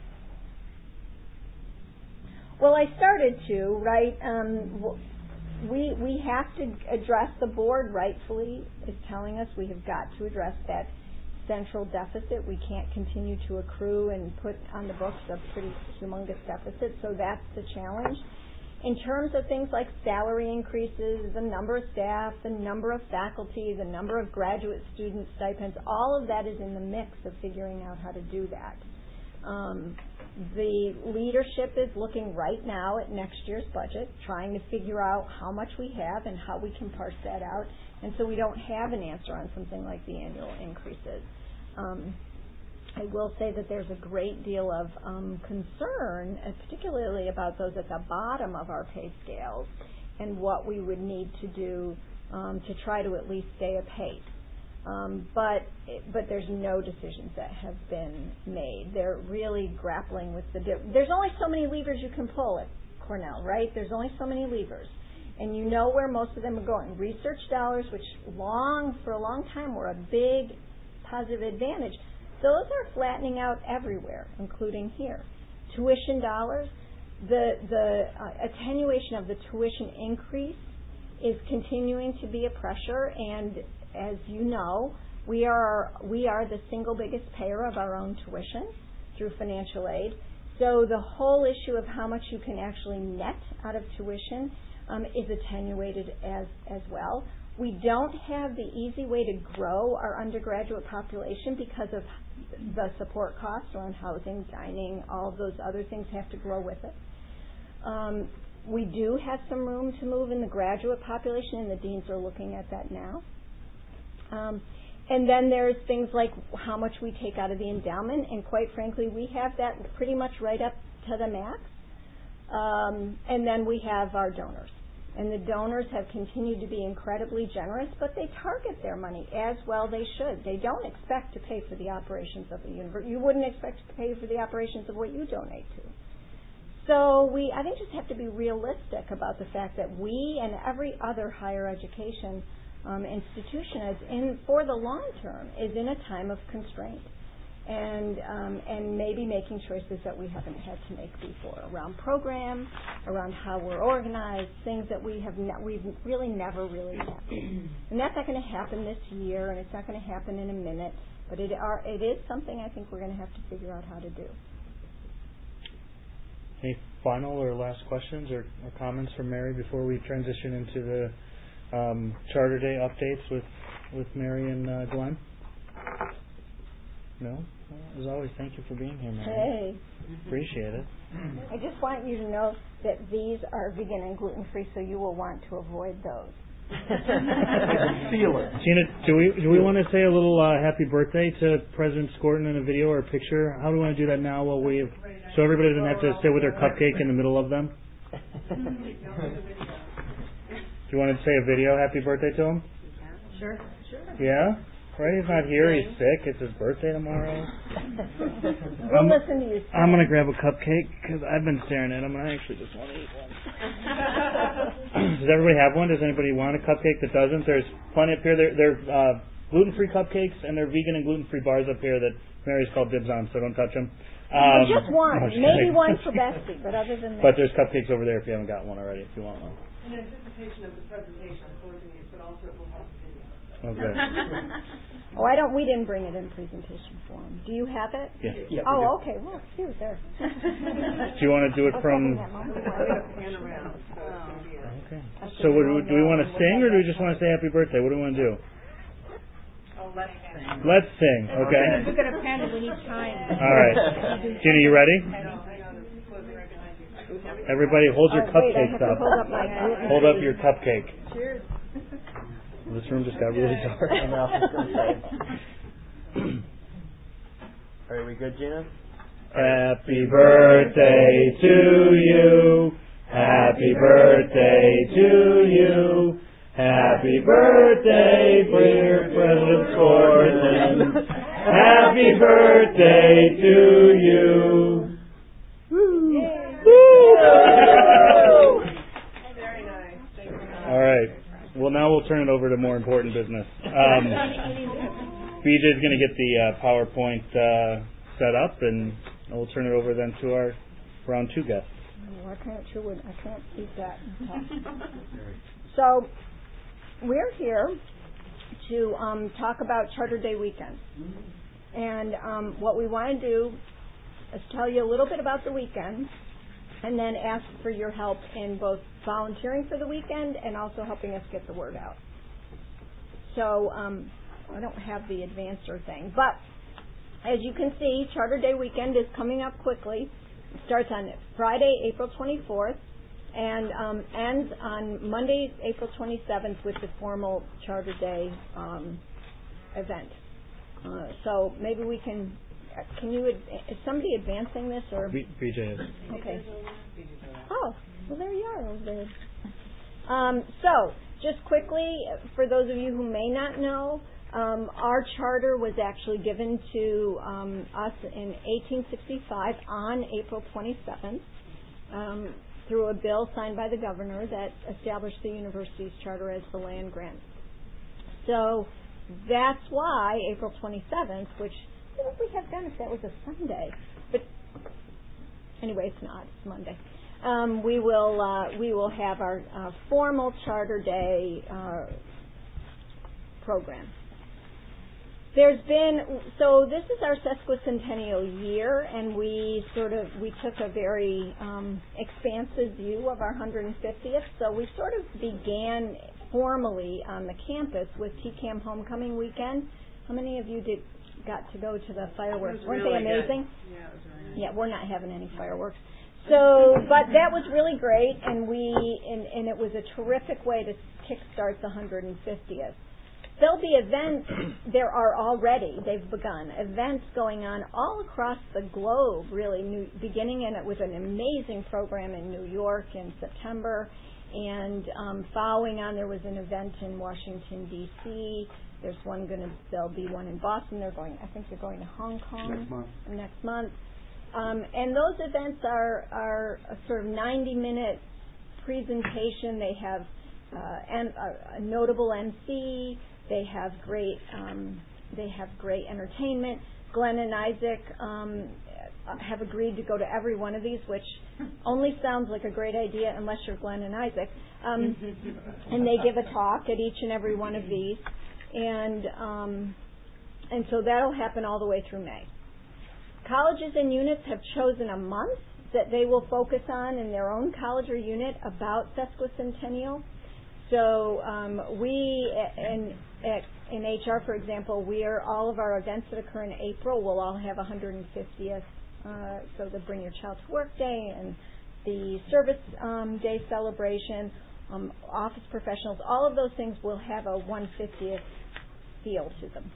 well, I started to, right? Um, we we have to address, the board rightfully is telling us we have got to address that central deficit. We can't continue to accrue and put on the books a pretty humongous deficit, so that's the challenge. In terms of things like salary increases, the number of staff, the number of faculty, the number of graduate student stipends, all of that is in the mix of figuring out how to do that. Um, the leadership is looking right now at next year's budget, trying to figure out how much we have and how we can parse that out, and so we don't have an answer on something like the annual increases. Um, I will say that there's a great deal of um, concern, uh, particularly about those at the bottom of our pay scales, and what we would need to do um, to try to at least stay apace. Um, but but there's no decisions that have been made. They're really grappling with the. Di- there's only so many levers you can pull at Cornell, right? There's only so many levers, and you know where most of them are going. Research dollars, which long for a long time were a big positive advantage, those are flattening out everywhere, including here. Tuition dollars, the the uh, attenuation of the tuition increase is continuing to be a pressure, and as you know, we are we are the single biggest payer of our own tuition through financial aid. So the whole issue of how much you can actually net out of tuition um, is attenuated as as well. We don't have the easy way to grow our undergraduate population because of the support costs around housing, dining, all of those other things have to grow with it. Um, we do have some room to move in the graduate population, and the deans are looking at that now. Um, and then there's things like how much we take out of the endowment, and quite frankly, we have that pretty much right up to the max. Um, and then we have our donors. And the donors have continued to be incredibly generous, but they target their money as well they should. They don't expect to pay for the operations of the university. You wouldn't expect to pay for the operations of what you donate to. So we, I think, just have to be realistic about the fact that we and every other higher education um, institution is in, for the long term, is in a time of constraint. And um, and maybe making choices that we haven't had to make before around programs, around how we're organized, things that we have ne- we've really never really had. And that's not going to happen this year, and it's not going to happen in a minute. But it are it is something I think we're going to have to figure out how to do. Any final or last questions or, or comments from Mary before we transition into the um, Charter Day updates with with Mary and uh, Glenn? No? Well, as always, thank you for being here, Mary. Hey. Appreciate it. I just want you to know that these are vegan and gluten-free, so you will want to avoid those. Feel it. Gina, do we do we want to say a little uh, happy birthday to President Skorton in a video or a picture? How do we want to do that now while we so everybody doesn't have to sit with their cupcake in the middle of them? Do you want to say a video happy birthday to him? Sure, sure. Yeah? Right, he's not here, he's sick, it's his birthday tomorrow. We'll I'm, listen to you. I'm going to grab a cupcake, because I've been staring at him, and I actually just want to eat one. Does everybody have one? Does anybody want a cupcake that doesn't? There's plenty up here. They're, they're uh, gluten-free cupcakes, and they're vegan and gluten-free bars up here that Mary's called dibs on, so don't touch them. Um, just one. no, Maybe one for Bessie, but other than that. But there's cupcakes over there if you haven't got one already, if you want one. In anticipation of the presentation, I'm closing it, but also it will have a video. Okay. Oh, I don't. We didn't bring it in presentation form. Do you have it? Yeah. yeah oh, okay. Well, cute there. Do you want to do it from? Okay. So, what, do we want to sing, or do we just want to say happy birthday? What do we want to do? Oh, let's sing. Let's sing. Okay. Look at a pen, and we need time. All right. Gina, you ready? Everybody, hold your oh, wait, cupcakes up. up. Hold up, my hold up your cupcake. Cheers. This room just got really dark. Are we good, Gina? Happy birthday to you. Happy birthday to you. Happy birthday, dear President Skorton. Happy birthday to you. Woo. Very nice. Thank you. All right. Well, now we'll turn it over to more important business. Um, B J is going to get the uh, PowerPoint uh, set up, and we'll turn it over then to our round two guests. Oh, I can't chew it. I can't eat that. So we're here to um, talk about Charter Day weekend, and um, what we want to do is tell you a little bit about the weekend, and then ask for your help in both volunteering for the weekend and also helping us get the word out. So um, I don't have the advancer thing, but as you can see, Charter Day weekend is coming up quickly. It starts on Friday, April twenty-fourth, and um, ends on Monday, April twenty-seventh with the formal Charter Day um, event. Uh, so maybe we can, can you, is somebody advancing this or? B- BJ is. Okay. Oh, well there you are over there. Um, so, just quickly, for those of you who may not know, um, our charter was actually given to um, us in eighteen sixty-five on April twenty-seventh um, through a bill signed by the governor that established the university's charter as the land grant. So that's why April twenty-seventh, which what would we have done if that was a Sunday? But anyway, it's not. It's Monday. Um, we will uh, we will have our uh, formal Charter Day uh, program. There's been so this is our sesquicentennial year, and we sort of we took a very um, expansive view of our one hundred fiftieth. So we sort of began formally on the campus with T CAM Homecoming Weekend. How many of you did got to go to the fireworks? Weren't really they amazing? Good. Yeah, it was really nice. Yeah, we're not having any fireworks. So, but that was really great, and we and, and it was a terrific way to kickstart the one hundred fiftieth. There'll be events. There are already. They've begun events going on all across the globe. Really, new, beginning in it with an amazing program in New York in September, and um, following on there was an event in Washington D C. There's one going to. There'll be one in Boston. They're going. I think they're going to Hong Kong next month. Next month. Um, and those events are, are a sort of ninety minute presentation. They have uh, an, a, a notable M C. They have great um, they have great entertainment. Glenn and Isaac um, have agreed to go to every one of these, which only sounds like a great idea unless you're Glenn and Isaac. Um, and they give a talk at each and every one of these, and um, and so that'll happen all the way through May. Colleges and units have chosen a month that they will focus on in their own college or unit about sesquicentennial. So um, we, in, in H R, for example, we are all of our events that occur in April will all have one hundred fiftieth. Uh, so the Bring Your Child to Work Day and the Service um, Day celebration, um, office professionals, all of those things will have a one hundred fiftieth feel to them.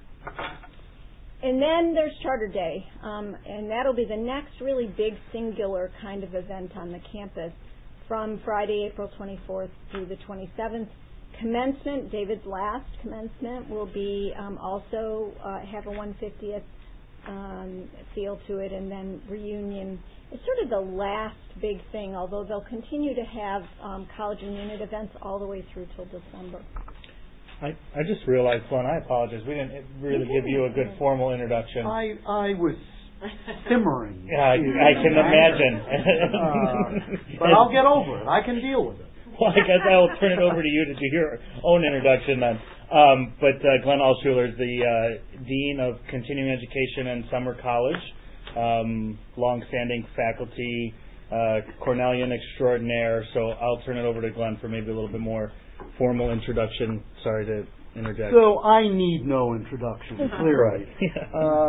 And then there's Charter Day, um, and that'll be the next really big singular kind of event on the campus from Friday, April twenty-fourth through the twenty-seventh. Commencement, David's last commencement, will be um, also uh, have a one hundred fiftieth um, feel to it, and then reunion is sort of the last big thing, although they'll continue to have um, college and unit events all the way through till December. I, I just realized, Glenn, I apologize. We didn't really give you a good formal introduction. I I was simmering. Yeah, I, I can imagine. uh, but I'll get over it. I can deal with it. Well, I guess I will turn it over to you to do your own introduction then. Um, but uh, Glenn Altschuler is the uh, Dean of Continuing Education and Summer College, um, long-standing faculty, uh, Cornellian extraordinaire. So I'll turn it over to Glenn for maybe a little bit more formal introduction. Sorry to interject. So I need no introduction, clearly. uh,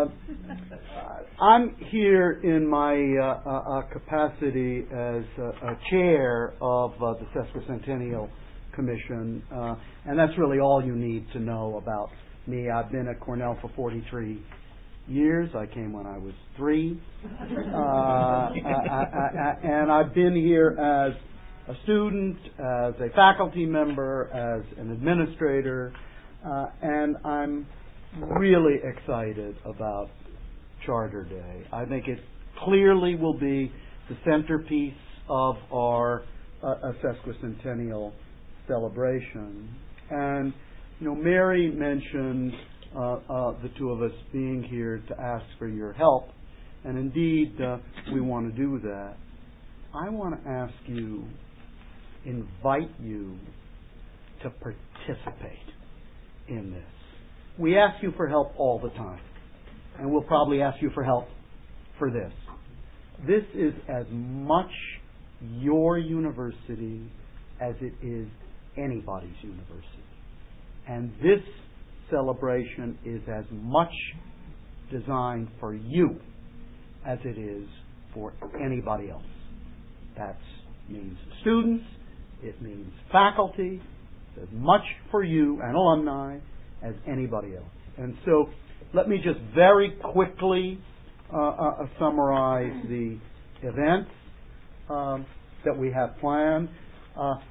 I'm here in my uh, uh, capacity as uh, a chair of uh, the Sesquicentennial Commission, uh, and that's really all you need to know about me. I've been at Cornell for forty-three years. I came when I was three, uh, I, I, I, and I've been here as a student, as a faculty member, as an administrator, uh, and I'm really excited about Charter Day. I think it clearly will be the centerpiece of our uh, sesquicentennial celebration. And, you know, Mary mentioned uh, uh, the two of us being here to ask for your help, and indeed uh, we want to do that. I want to ask you, invite you to participate in this. We ask you for help all the time, and we'll probably ask you for help for this. This is as much your university as it is anybody's university. And this celebration is as much designed for you as it is for anybody else. That means students, it means faculty, as much for you and alumni as anybody else. And so let me just very quickly uh, uh, summarize the events um, that we have planned. Uh,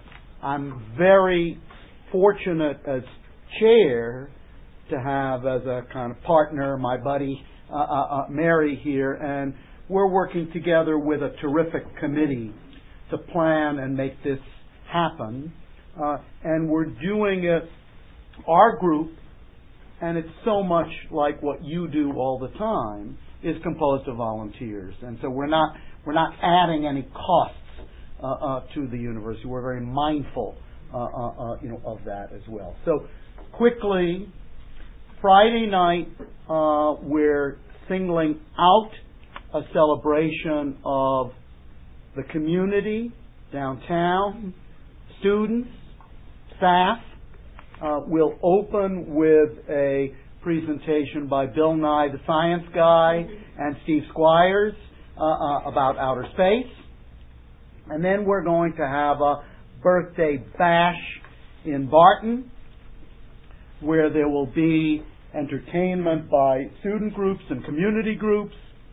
I'm very fortunate as chair to have as a kind of partner my buddy uh, uh, uh, Mary here, and we're working together with a terrific committee to plan and make this happen. Uh, and we're doing it, our group, and it's so much like what you do all the time, is composed of volunteers. And so we're not we're not adding any costs uh, uh, to the university. We're very mindful uh, uh, uh, you know, of that as well. So quickly, Friday night, uh, we're singling out a celebration of the community, downtown, students, staff. Uh, we'll open with a presentation by Bill Nye, the Science Guy, and Steve Squires uh, uh, about outer space. And then we're going to have a birthday bash in Barton, where there will be entertainment by student groups and community groups,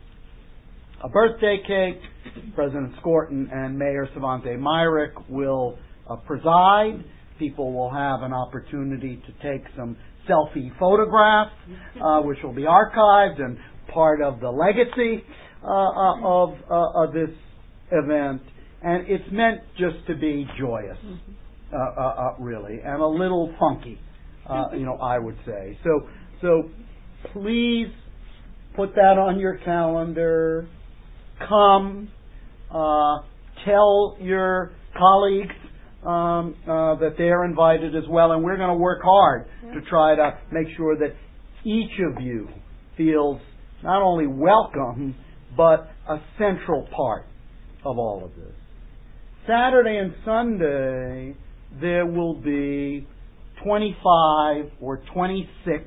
a birthday cake. President Scorton and Mayor Savante Myrick will uh, preside. People will have an opportunity to take some selfie photographs, uh, which will be archived and part of the legacy uh, uh, of, uh, of this event. And it's meant just to be joyous, uh, uh, uh, really, and a little funky, uh, you know, I would say. So, so please put that on your calendar. Come, uh, tell your colleagues um, uh, that they're invited as well, and we're going to work hard yeah. to try to make sure that each of you feels not only welcome, but a central part of all of this. Saturday and Sunday, there will be twenty-five or twenty-six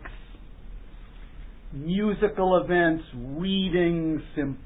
musical events, readings,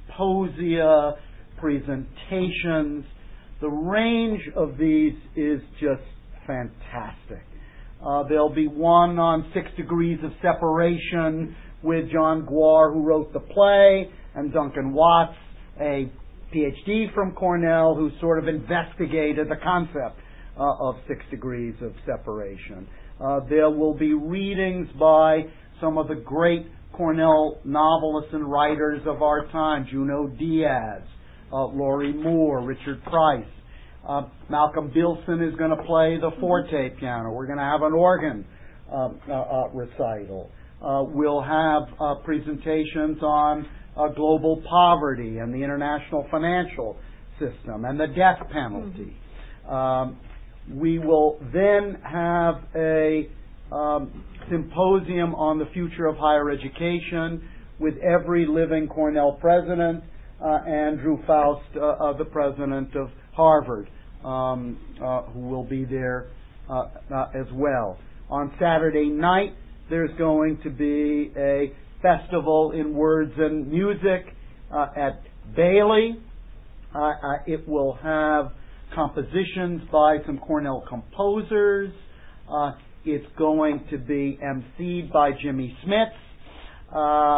symposia, presentations. The range of these is just fantastic. Uh, there'll be one on Six Degrees of Separation with John Guar, who wrote the play, and Duncan Watts, a P H D from Cornell, who sort of investigated the concept uh, of Six Degrees of Separation. Uh, there will be readings by some of the great Cornell novelists and writers of our time, Junot Diaz, uh, Laurie Moore, Richard Price. Uh, Malcolm Bilson is going to play the forte piano. We're going to have an organ uh, uh, uh, recital. Uh, we'll have uh, presentations on uh, global poverty and the international financial system and the death penalty. Mm-hmm. Um, we will then have a um, symposium on the future of higher education with every living Cornell president, uh, Andrew Faust, uh, uh, the president of Harvard, um, uh, who will be there uh, uh, as well. On Saturday night, there's going to be a festival in words and music uh, at Bailey. Uh, uh, it will have compositions by some Cornell composers. Uh, it's going to be emceed by Jimmy Smith. Uh,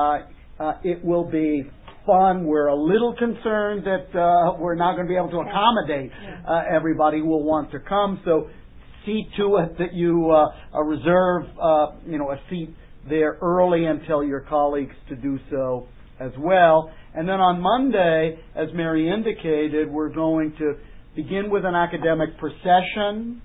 uh, it will be fun. We're a little concerned that uh, we're not going to be able to accommodate uh, everybody who will want to come. So see to it that you uh, uh, reserve, uh, you know, a seat there early and tell your colleagues to do so as well. And then on Monday, as Mary indicated, we're going to begin with an academic procession,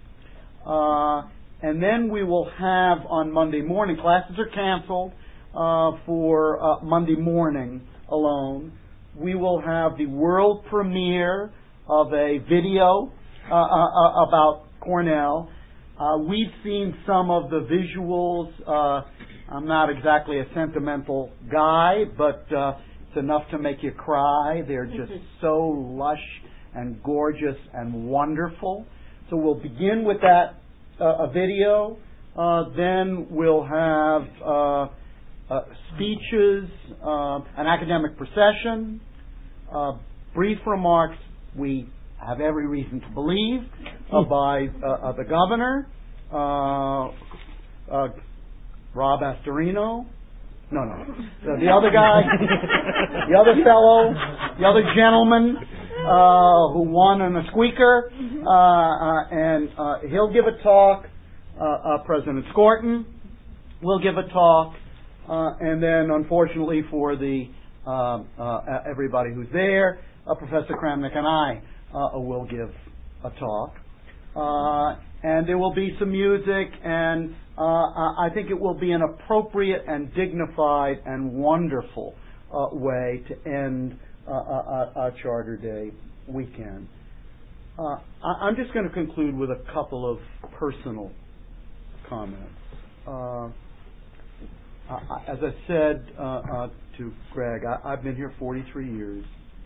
uh, and then we will have on Monday morning, classes are canceled uh, for uh, Monday morning alone. We will have the world premiere of a video uh, uh, about Cornell. Uh, we've seen some of the visuals. Uh, I'm not exactly a sentimental guy, but uh, it's enough to make you cry. They're just so lush and gorgeous and wonderful. So we'll begin with that uh, a video. Uh, then we'll have uh, uh, speeches, uh, an academic procession, uh, brief remarks. We have every reason to believe uh, by uh, uh, the governor, uh, uh, Rob Astorino. No, no. The, the other guy, the other fellow, the other gentleman. uh, who won on a squeaker, uh, uh, and uh, he'll give a talk. Uh, uh, President Scorton will give a talk, uh, and then, unfortunately for the uh, uh, everybody who's there, uh, Professor Kramnik and I uh, will give a talk, uh, and there will be some music, and uh, I think it will be an appropriate and dignified and wonderful uh, way to end uh, a, a Charter Day weekend. Uh, I, I'm just going to conclude with a couple of personal comments. Uh, I, as I said uh, uh, to Greg, I, I've been here forty-three years.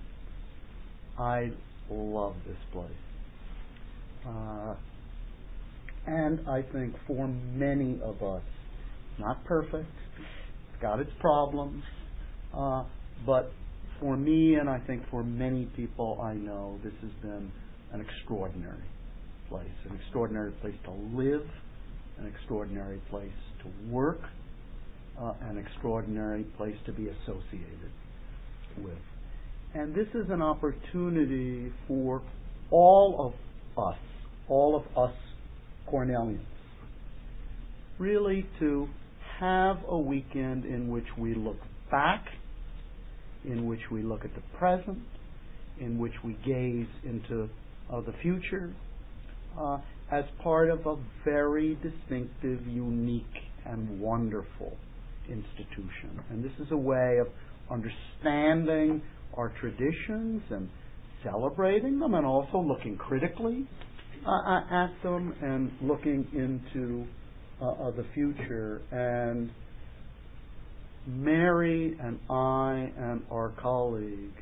I love this place. Uh, and I think for many of us, not perfect, it's got its problems, uh, but for me and I think for many people I know, this has been an extraordinary place, an extraordinary place to live, an extraordinary place to work, uh, an extraordinary place to be associated with. And this is an opportunity for all of us, all of us Cornellians, really to have a weekend in which we look back, in which we look at the present, in which we gaze into uh, the future, uh, as part of a very distinctive, unique, and wonderful institution. And this is a way of understanding our traditions and celebrating them, and also looking critically uh, at them and looking into uh, uh, the future. And Mary and I and our colleagues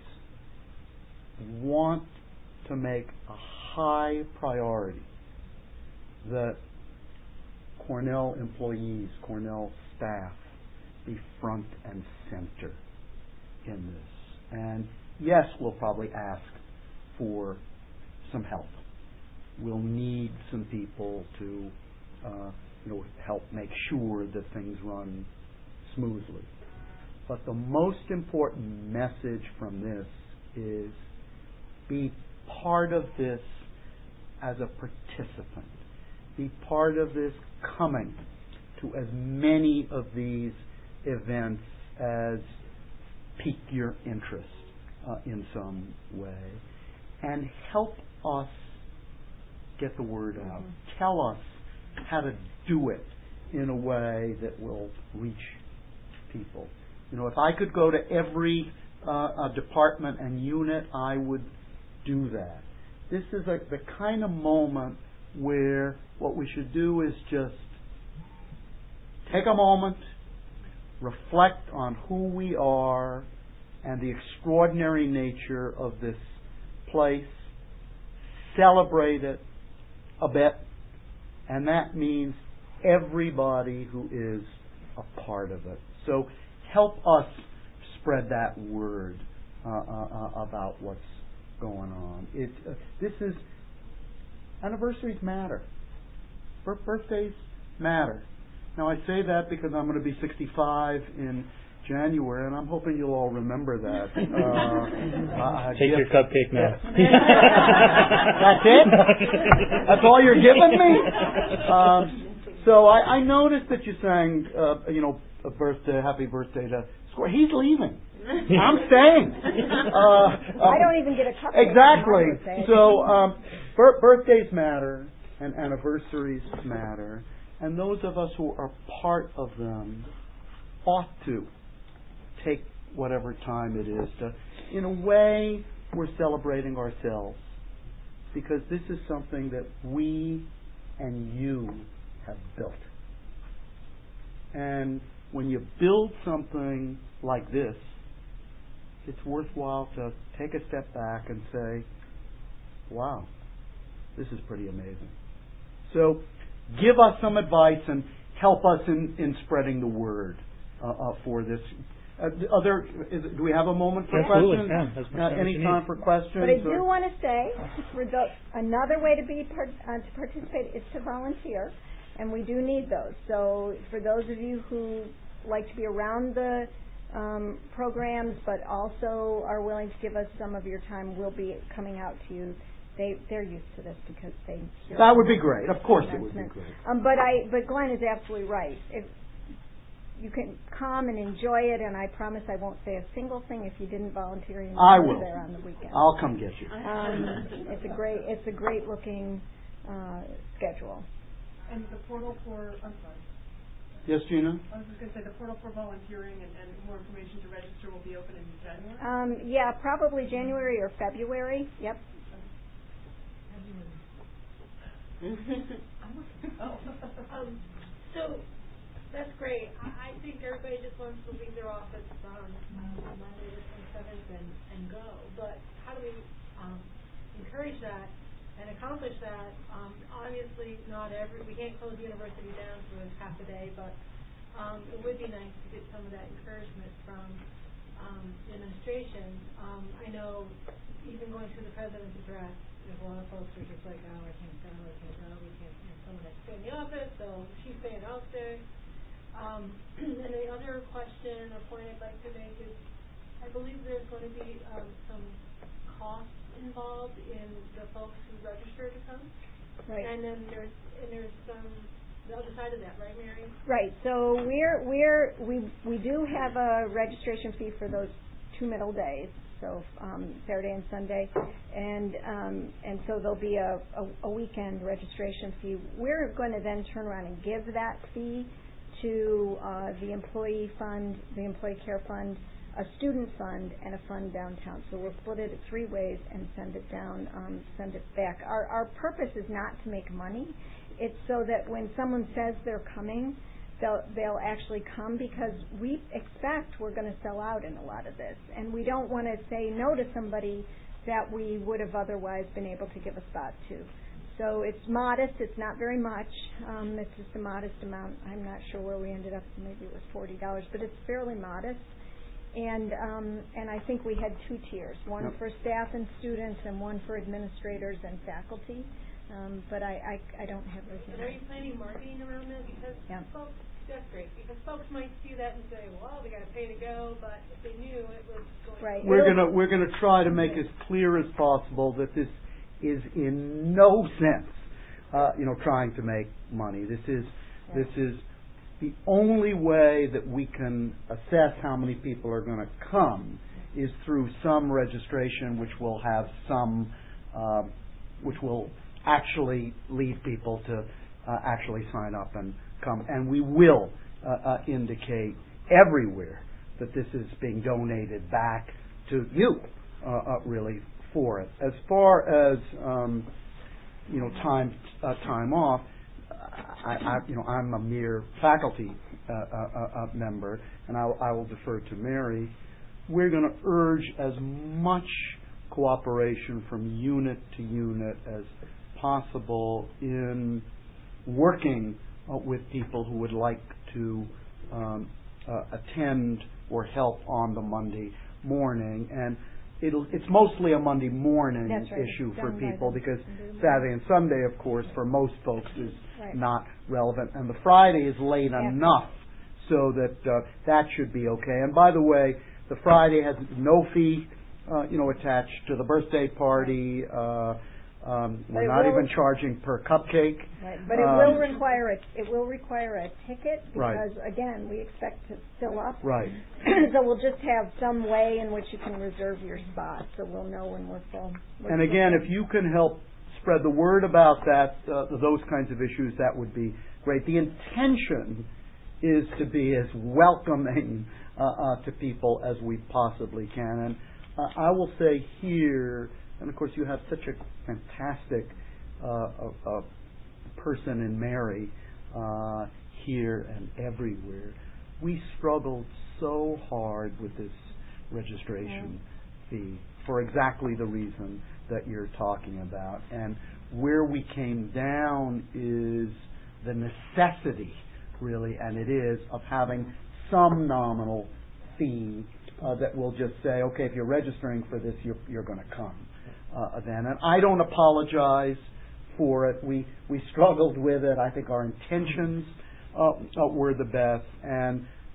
want to make a high priority that Cornell employees, Cornell staff be front and center in this. And yes, we'll probably ask for some help. We'll need some people to uh, you know, help make sure that things run smoothly. But the most important message from this is be part of this as a participant. Be part of this coming to as many of these events as pique your interest uh, in some way, and help us get the word out. Mm-hmm. Tell us how to do it in a way that will reach people. You know, if I could go to every uh, department and unit, I would do that. This is a, the kind of moment where what we should do is just take a moment, reflect on who we are and the extraordinary nature of this place, celebrate it a bit, and that means everybody who is a part of it. So help us spread that word uh, uh, about what's going on. It, uh, this is, anniversaries matter. Birthdays matter. Now I say that because I'm going to be sixty-five in January, and I'm hoping you'll all remember that. Uh, uh, Take your cupcake now. That's it? That's all you're giving me? Um, so I, I noticed that you sang, uh, you know, a birthday, happy birthday to Square. He's leaving. I'm staying. Uh, um, I don't even get a cupcake. Exactly. So um, bir- birthdays matter, and anniversaries matter, and those of us who are part of them ought to take whatever time it is to, in a way, we're celebrating ourselves, because this is something that we and you have built. And when you build something like this, it's worthwhile to take a step back and say, wow, this is pretty amazing. So give us some advice and help us in, in spreading the word uh, uh, for this. Uh, other, is, do we have a moment for Absolutely. questions? Yeah, uh, any time for questions? But I do or? want to say, for the, another way to be part, uh, to participate is to volunteer, and we do need those. So for those of you who like to be around the um, programs, but also are willing to give us some of your time, we'll be coming out to you. They they're used to this because they hear that would be great. Of course, it would be great. Um, but I but Glenn is absolutely right. If you can come and enjoy it, and I promise I won't say a single thing if you didn't volunteer. You I will. There on the weekend. I'll come get you. Um, it's a great it's a great looking uh, schedule. And the portal for I'm sorry. Yes, Gina? I was just going to say the portal for volunteering and, and more information to register will be open in January? Um, yeah, probably January or February. Yep. oh. um, so that's great. I, I think everybody just wants to leave their office on um, Monday the twenty-seventh and, and go. But how do we um, encourage that and accomplish that? Um, obviously, not every we can't close the university down for half a day, but um, it would be nice to get some of that encouragement from um, the administration. Um, I know even going through the president's address, there's a lot of folks who are just like, oh, I can't go, I can't go, we can't. You know, someone has to stay in the office, so she's staying, I'll stay. Um, and the other question or point I'd like to make is, I believe there's going to be um, some costs involved in the folks who register to come. Right. And then there's and there's some the other side of that, right, Mary? Right. So we're we're we we do have a registration fee for those two middle days. So um, Saturday and Sunday, and um, and so there'll be a, a, a weekend registration fee. We're going to then turn around and give that fee to uh, the employee fund, the employee care fund, a student fund, and a fund downtown. So we'll split it three ways and send it down, um, send it back. Our our purpose is not to make money. It's so that when someone says they're coming, they'll they'll actually come, because we expect we're going to sell out in a lot of this, and we don't want to say no to somebody that we would have otherwise been able to give a spot to. So it's modest. It's not very much. Um, it's just a modest amount. I'm not sure where we ended up. Maybe it was forty dollars, but it's fairly modest. And um, and I think we had two tiers: one yep. for staff and students, and one for administrators and faculty. Um, but I, I I don't have those numbers. And are you planning marketing around that? Because yeah. folks, that's great. Because folks might see that and say, well, they got to pay to go. But if they knew it was going right. to we're gonna we're gonna try to make as clear as possible that this is in no sense, uh, you know, trying to make money. This is right. this is the only way that we can assess how many people are going to come is through some registration, which will have some, uh, which will actually lead people to uh, actually sign up and come. And we will uh, uh, indicate everywhere that this is being donated back to you, uh, uh, really, for it. As far as um, you know, time uh, time off. I, I, you know, I'm a mere faculty uh, uh, uh, member, and I, I will defer to Mary. We're going to urge as much cooperation from unit to unit as possible in working uh, with people who would like to um, uh, attend or help on the Monday morning. And It'll, it's mostly a Monday morning right. issue for Sunday, people, because Sunday Saturday and Sunday, of course, for most folks is right. not relevant. And the Friday is late yeah. enough so that uh, that should be okay. And by the way, the Friday has no fee, uh, you know, attached to the birthday party. Uh, um, we're not will, even charging per cupcake. Right. But it um, will require a it will require a ticket, because right. again, we expect to fill up. Right. So we'll just have some way in which you can reserve your spot, so we'll know when we're full. We're and again, full. if you can help spread the word about that, uh, those kinds of issues, that would be great. The intention is to be as welcoming uh, uh, to people as we possibly can. And uh, I will say here, and of course you have such a fantastic uh, uh, person in Mary uh, here and everywhere. We struggled so hard with this registration yeah. fee for exactly the reason that you're talking about. And where we came down is the necessity, really, and it is, of having some nominal fee uh, that will just say, okay, if you're registering for this, you're, you're going to come uh, then. And I don't apologize for it. We we struggled with it. I think our intentions uh, uh, were the best, and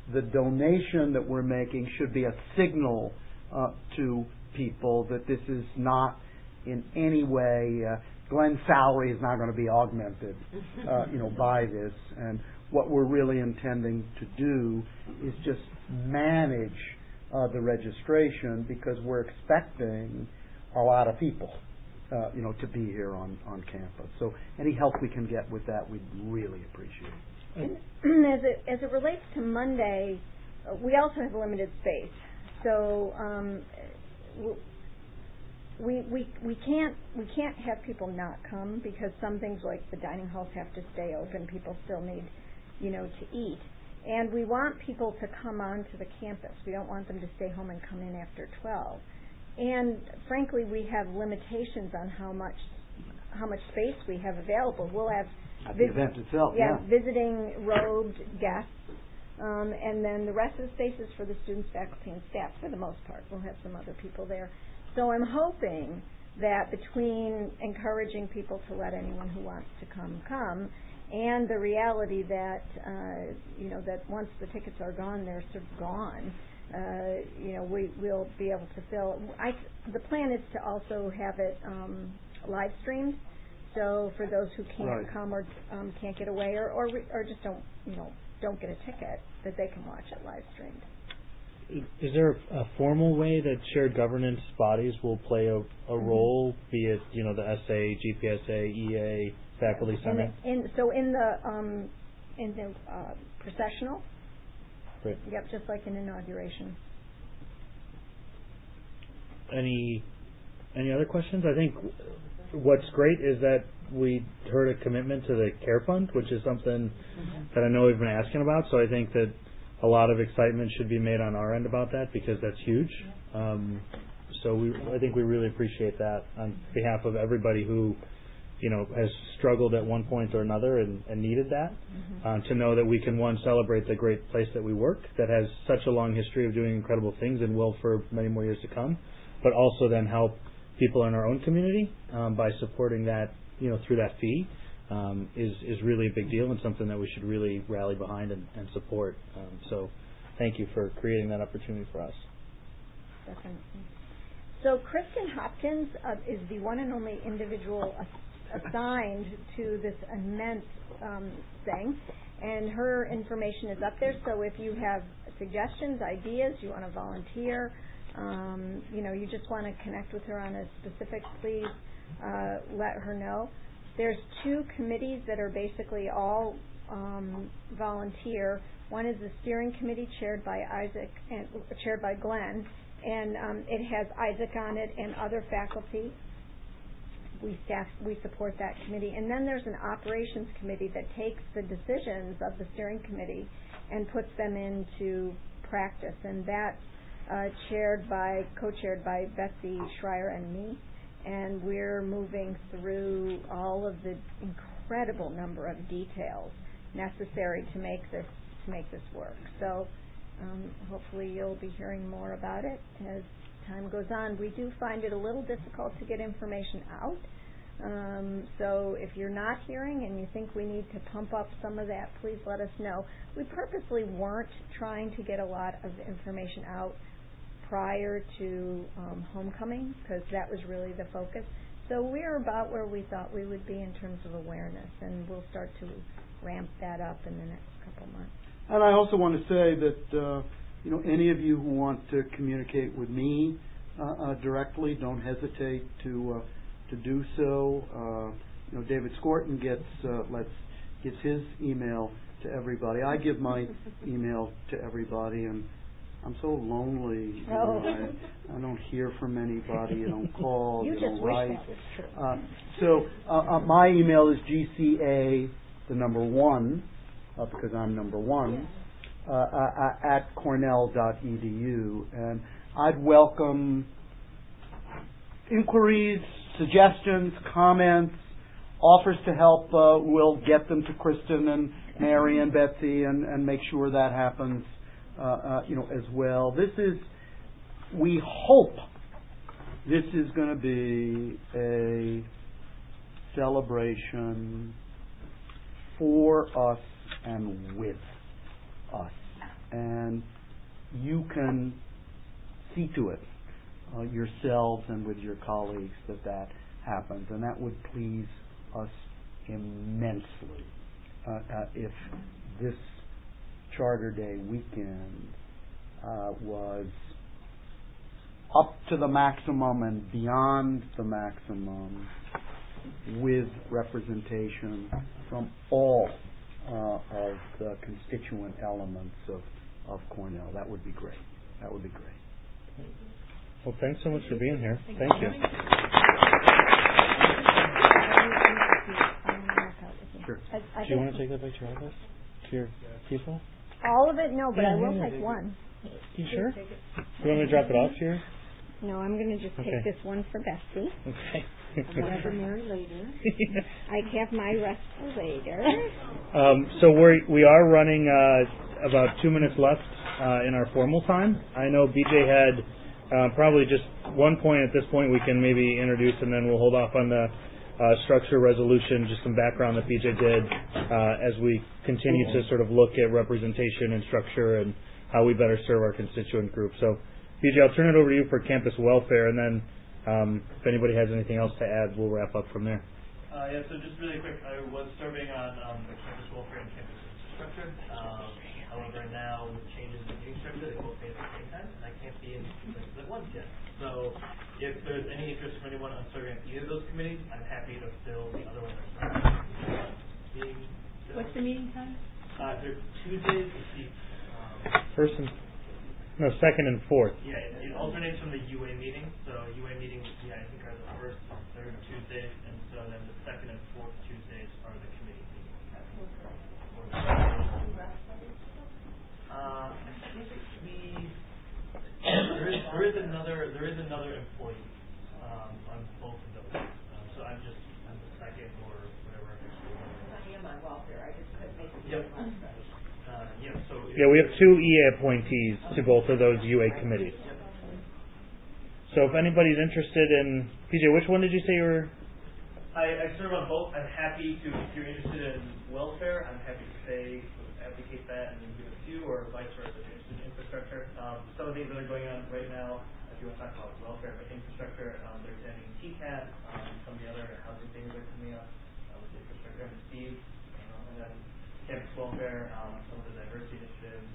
the donation that we're making should be a signal uh, to people that this is not in any way, uh, Glenn's salary is not going to be augmented, uh, you know, by this. And what we're really intending to do is just manage uh, the registration, because we're expecting a lot of people, uh, you know, to be here on, on campus. So any help we can get with that, we'd really appreciate. And as it as it relates to Monday, uh, we also have limited space. So um, we we we can't we can't have people not come, because some things like the dining halls have to stay open. People still need, you know, to eat. And we want people to come onto the campus. We don't want them to stay home and come in after twelve. And frankly, we have limitations on how much how much space we have available. We'll have At the event itself, yeah, yeah. visiting robed guests, um, and then the rest of the space is for the students, faculty, and staff for the most part. We'll have some other people there. So I'm hoping that between encouraging people to let anyone who wants to come come, and the reality that uh, you know that once the tickets are gone, they're sort of gone. Uh, you know, we will be able to fill. I, the plan is to also have it um, live streamed. So for those who can't right. come or um, can't get away, or or, re- or just don't you know don't get a ticket, that they can watch it live streamed. Is there a formal way that shared governance bodies will play a, a mm-hmm. role, be it you know the S A, G P S A, E A, Faculty Senate? In, in, so in the um, in the uh, processional. Great. Yep, just like an inauguration. Any any other questions? I think what's great is that we heard a commitment to the Care Fund, which is something mm-hmm. that I know we've been asking about. So I think that a lot of excitement should be made on our end about that, because that's huge. Um, so we, I think we really appreciate that on behalf of everybody who, you know, has struggled at one point or another and, and needed that. Mm-hmm. uh, to know that we can, one, celebrate the great place that we work that has such a long history of doing incredible things and will for many more years to come, but also then help people in our own community um, by supporting that, you know, through that fee um, is is really a big deal, and something that we should really rally behind and, and support. Um, so thank you for creating that opportunity for us. Definitely. So Kristen Hopkins uh, is the one and only individual assigned to this immense um, thing, and her information is up there. So if you have suggestions, ideas, you want to volunteer, um, you know, you just want to connect with her on a specific, please uh, let her know. There's two committees that are basically all um, volunteer. One is the steering committee chaired by Isaac and uh, chaired by Glenn, and um, it has Isaac on it and other faculty. We staff, we support that committee. And then there's an operations committee that takes the decisions of the steering committee and puts them into practice. And that's uh, chaired by, co-chaired by Betsy Schreier and me. And we're moving through all of the incredible number of details necessary to make this, to make this work. So um, hopefully you'll be hearing more about it as time goes on. We do find it a little difficult to get information out. Um, so if you're not hearing and you think we need to pump up some of that, please let us know. We purposely weren't trying to get a lot of information out prior to um, homecoming, because that was really the focus. So we're about where we thought we would be in terms of awareness, and we'll start to ramp that up in the next couple months. And I also want to say that uh, you know, any of you who want to communicate with me uh, uh, directly, don't hesitate to uh, to do so. Uh, you know, David Scorton gets uh, let's gives his email to everybody. I give my email to everybody, and I'm so lonely. You know, I, I don't hear from anybody. You don't call. You, you just don't wish write. that was true. Uh, so uh, uh, my email is G C A, the number one, uh, because I'm number one. Uh, uh, at cornell dot e d u, and I'd welcome inquiries, suggestions, comments, offers to help. Uh, we'll get them to Kristen and Mary and Betsy and, and make sure that happens, uh, uh, you know, as well. This is, we hope, this is going to be a celebration for us and with us. and you can see to it uh, yourselves and with your colleagues that that happens, and that would please us immensely uh, uh, if this Charter Day weekend uh, was up to the maximum and beyond the maximum with representation from all uh, of the constituent elements of, of Cornell. That would be great. That would be great. Well, thanks so much for being here. Thank, Thank you. Sure. I, I Do you want to take that back to your office? To your people? All of it? No, but yeah, I will yeah, take yeah. one. You sure? You want me to drop it off here? No, I'm going to just okay. take this one for Betsy. Okay. One for Mary later. I have my rest for later. Um, so we we are running uh, about two minutes left uh, in our formal time. I know B J had uh, probably just one point at this point we can maybe introduce, and then we'll hold off on the uh, structure resolution, just some background that B J did uh, as we continue to sort of look at representation and structure and how we better serve our constituent group. So, B J, I'll turn it over to you for campus welfare, and then um, if anybody has anything else to add, we'll wrap up from there. Uh, yeah, so just really quick, I was serving on um, the campus welfare and campus infrastructure. Um, however, now with changes in the meeting structure, they both pay at the same time, and I can't be in two places at once yet. So if there's any interest from anyone on serving on either of those committees, I'm happy to fill the other one. Being What's the meeting time? Uh, they're Tuesdays. Um, First and no, second and fourth. Yeah, it, it alternates from the U A meeting. So U A meetings, yeah, I think are the first and third Tuesdays, and so then the second and fourth Tuesdays are the committee meetings. Uh, I think we there is there is another there is another employee um, on both of those. Um, so I'm just I'm the second or whatever. I am on welfare. I just couldn't make it. Yep. Uh, yeah, so yeah, we have two E A appointees to both of those U A committees. So if anybody's interested in, P J, which one did you say you were? I, I serve on both. I'm happy to, if you're interested in welfare, I'm happy to say, advocate that and then give it to you, or vice versa, if you're interested in infrastructure. Um, some of the things that are going on right now, if you want to talk about welfare, but infrastructure, um, they're examining T CAT, um, some of the other housing things are coming up uh, with infrastructure and Steve, um, and then campus welfare, um, some of the diversity initiatives.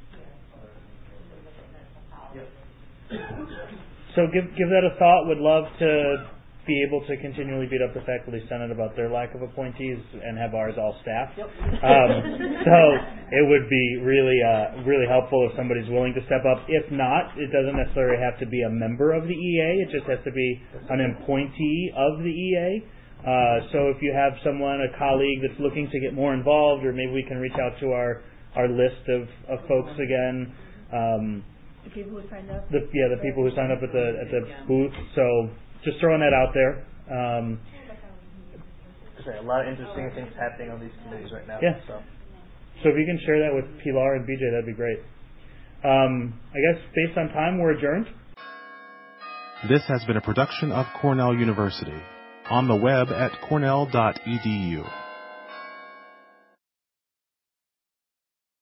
Yep. So give give that a thought. Would love to be able to continually beat up the faculty senate about their lack of appointees and have ours all staffed. Yep. Um, so it would be really uh, really helpful if somebody's willing to step up. If not, it doesn't necessarily have to be a member of the E A. It just has to be an appointee of the E A. Uh, so if you have someone, a colleague that's looking to get more involved, or maybe we can reach out to our, our list of, of folks again. Um, The people who signed up? The, yeah, the people who signed up at the at the booth. So just throwing that out there. Um, a lot of interesting things happening on these committees right now. Yeah. So. so if you can share that with Pilar and B J, that'd be great. Um, I guess based on time, we're adjourned. This has been a production of Cornell University. On the web at cornell dot e d u.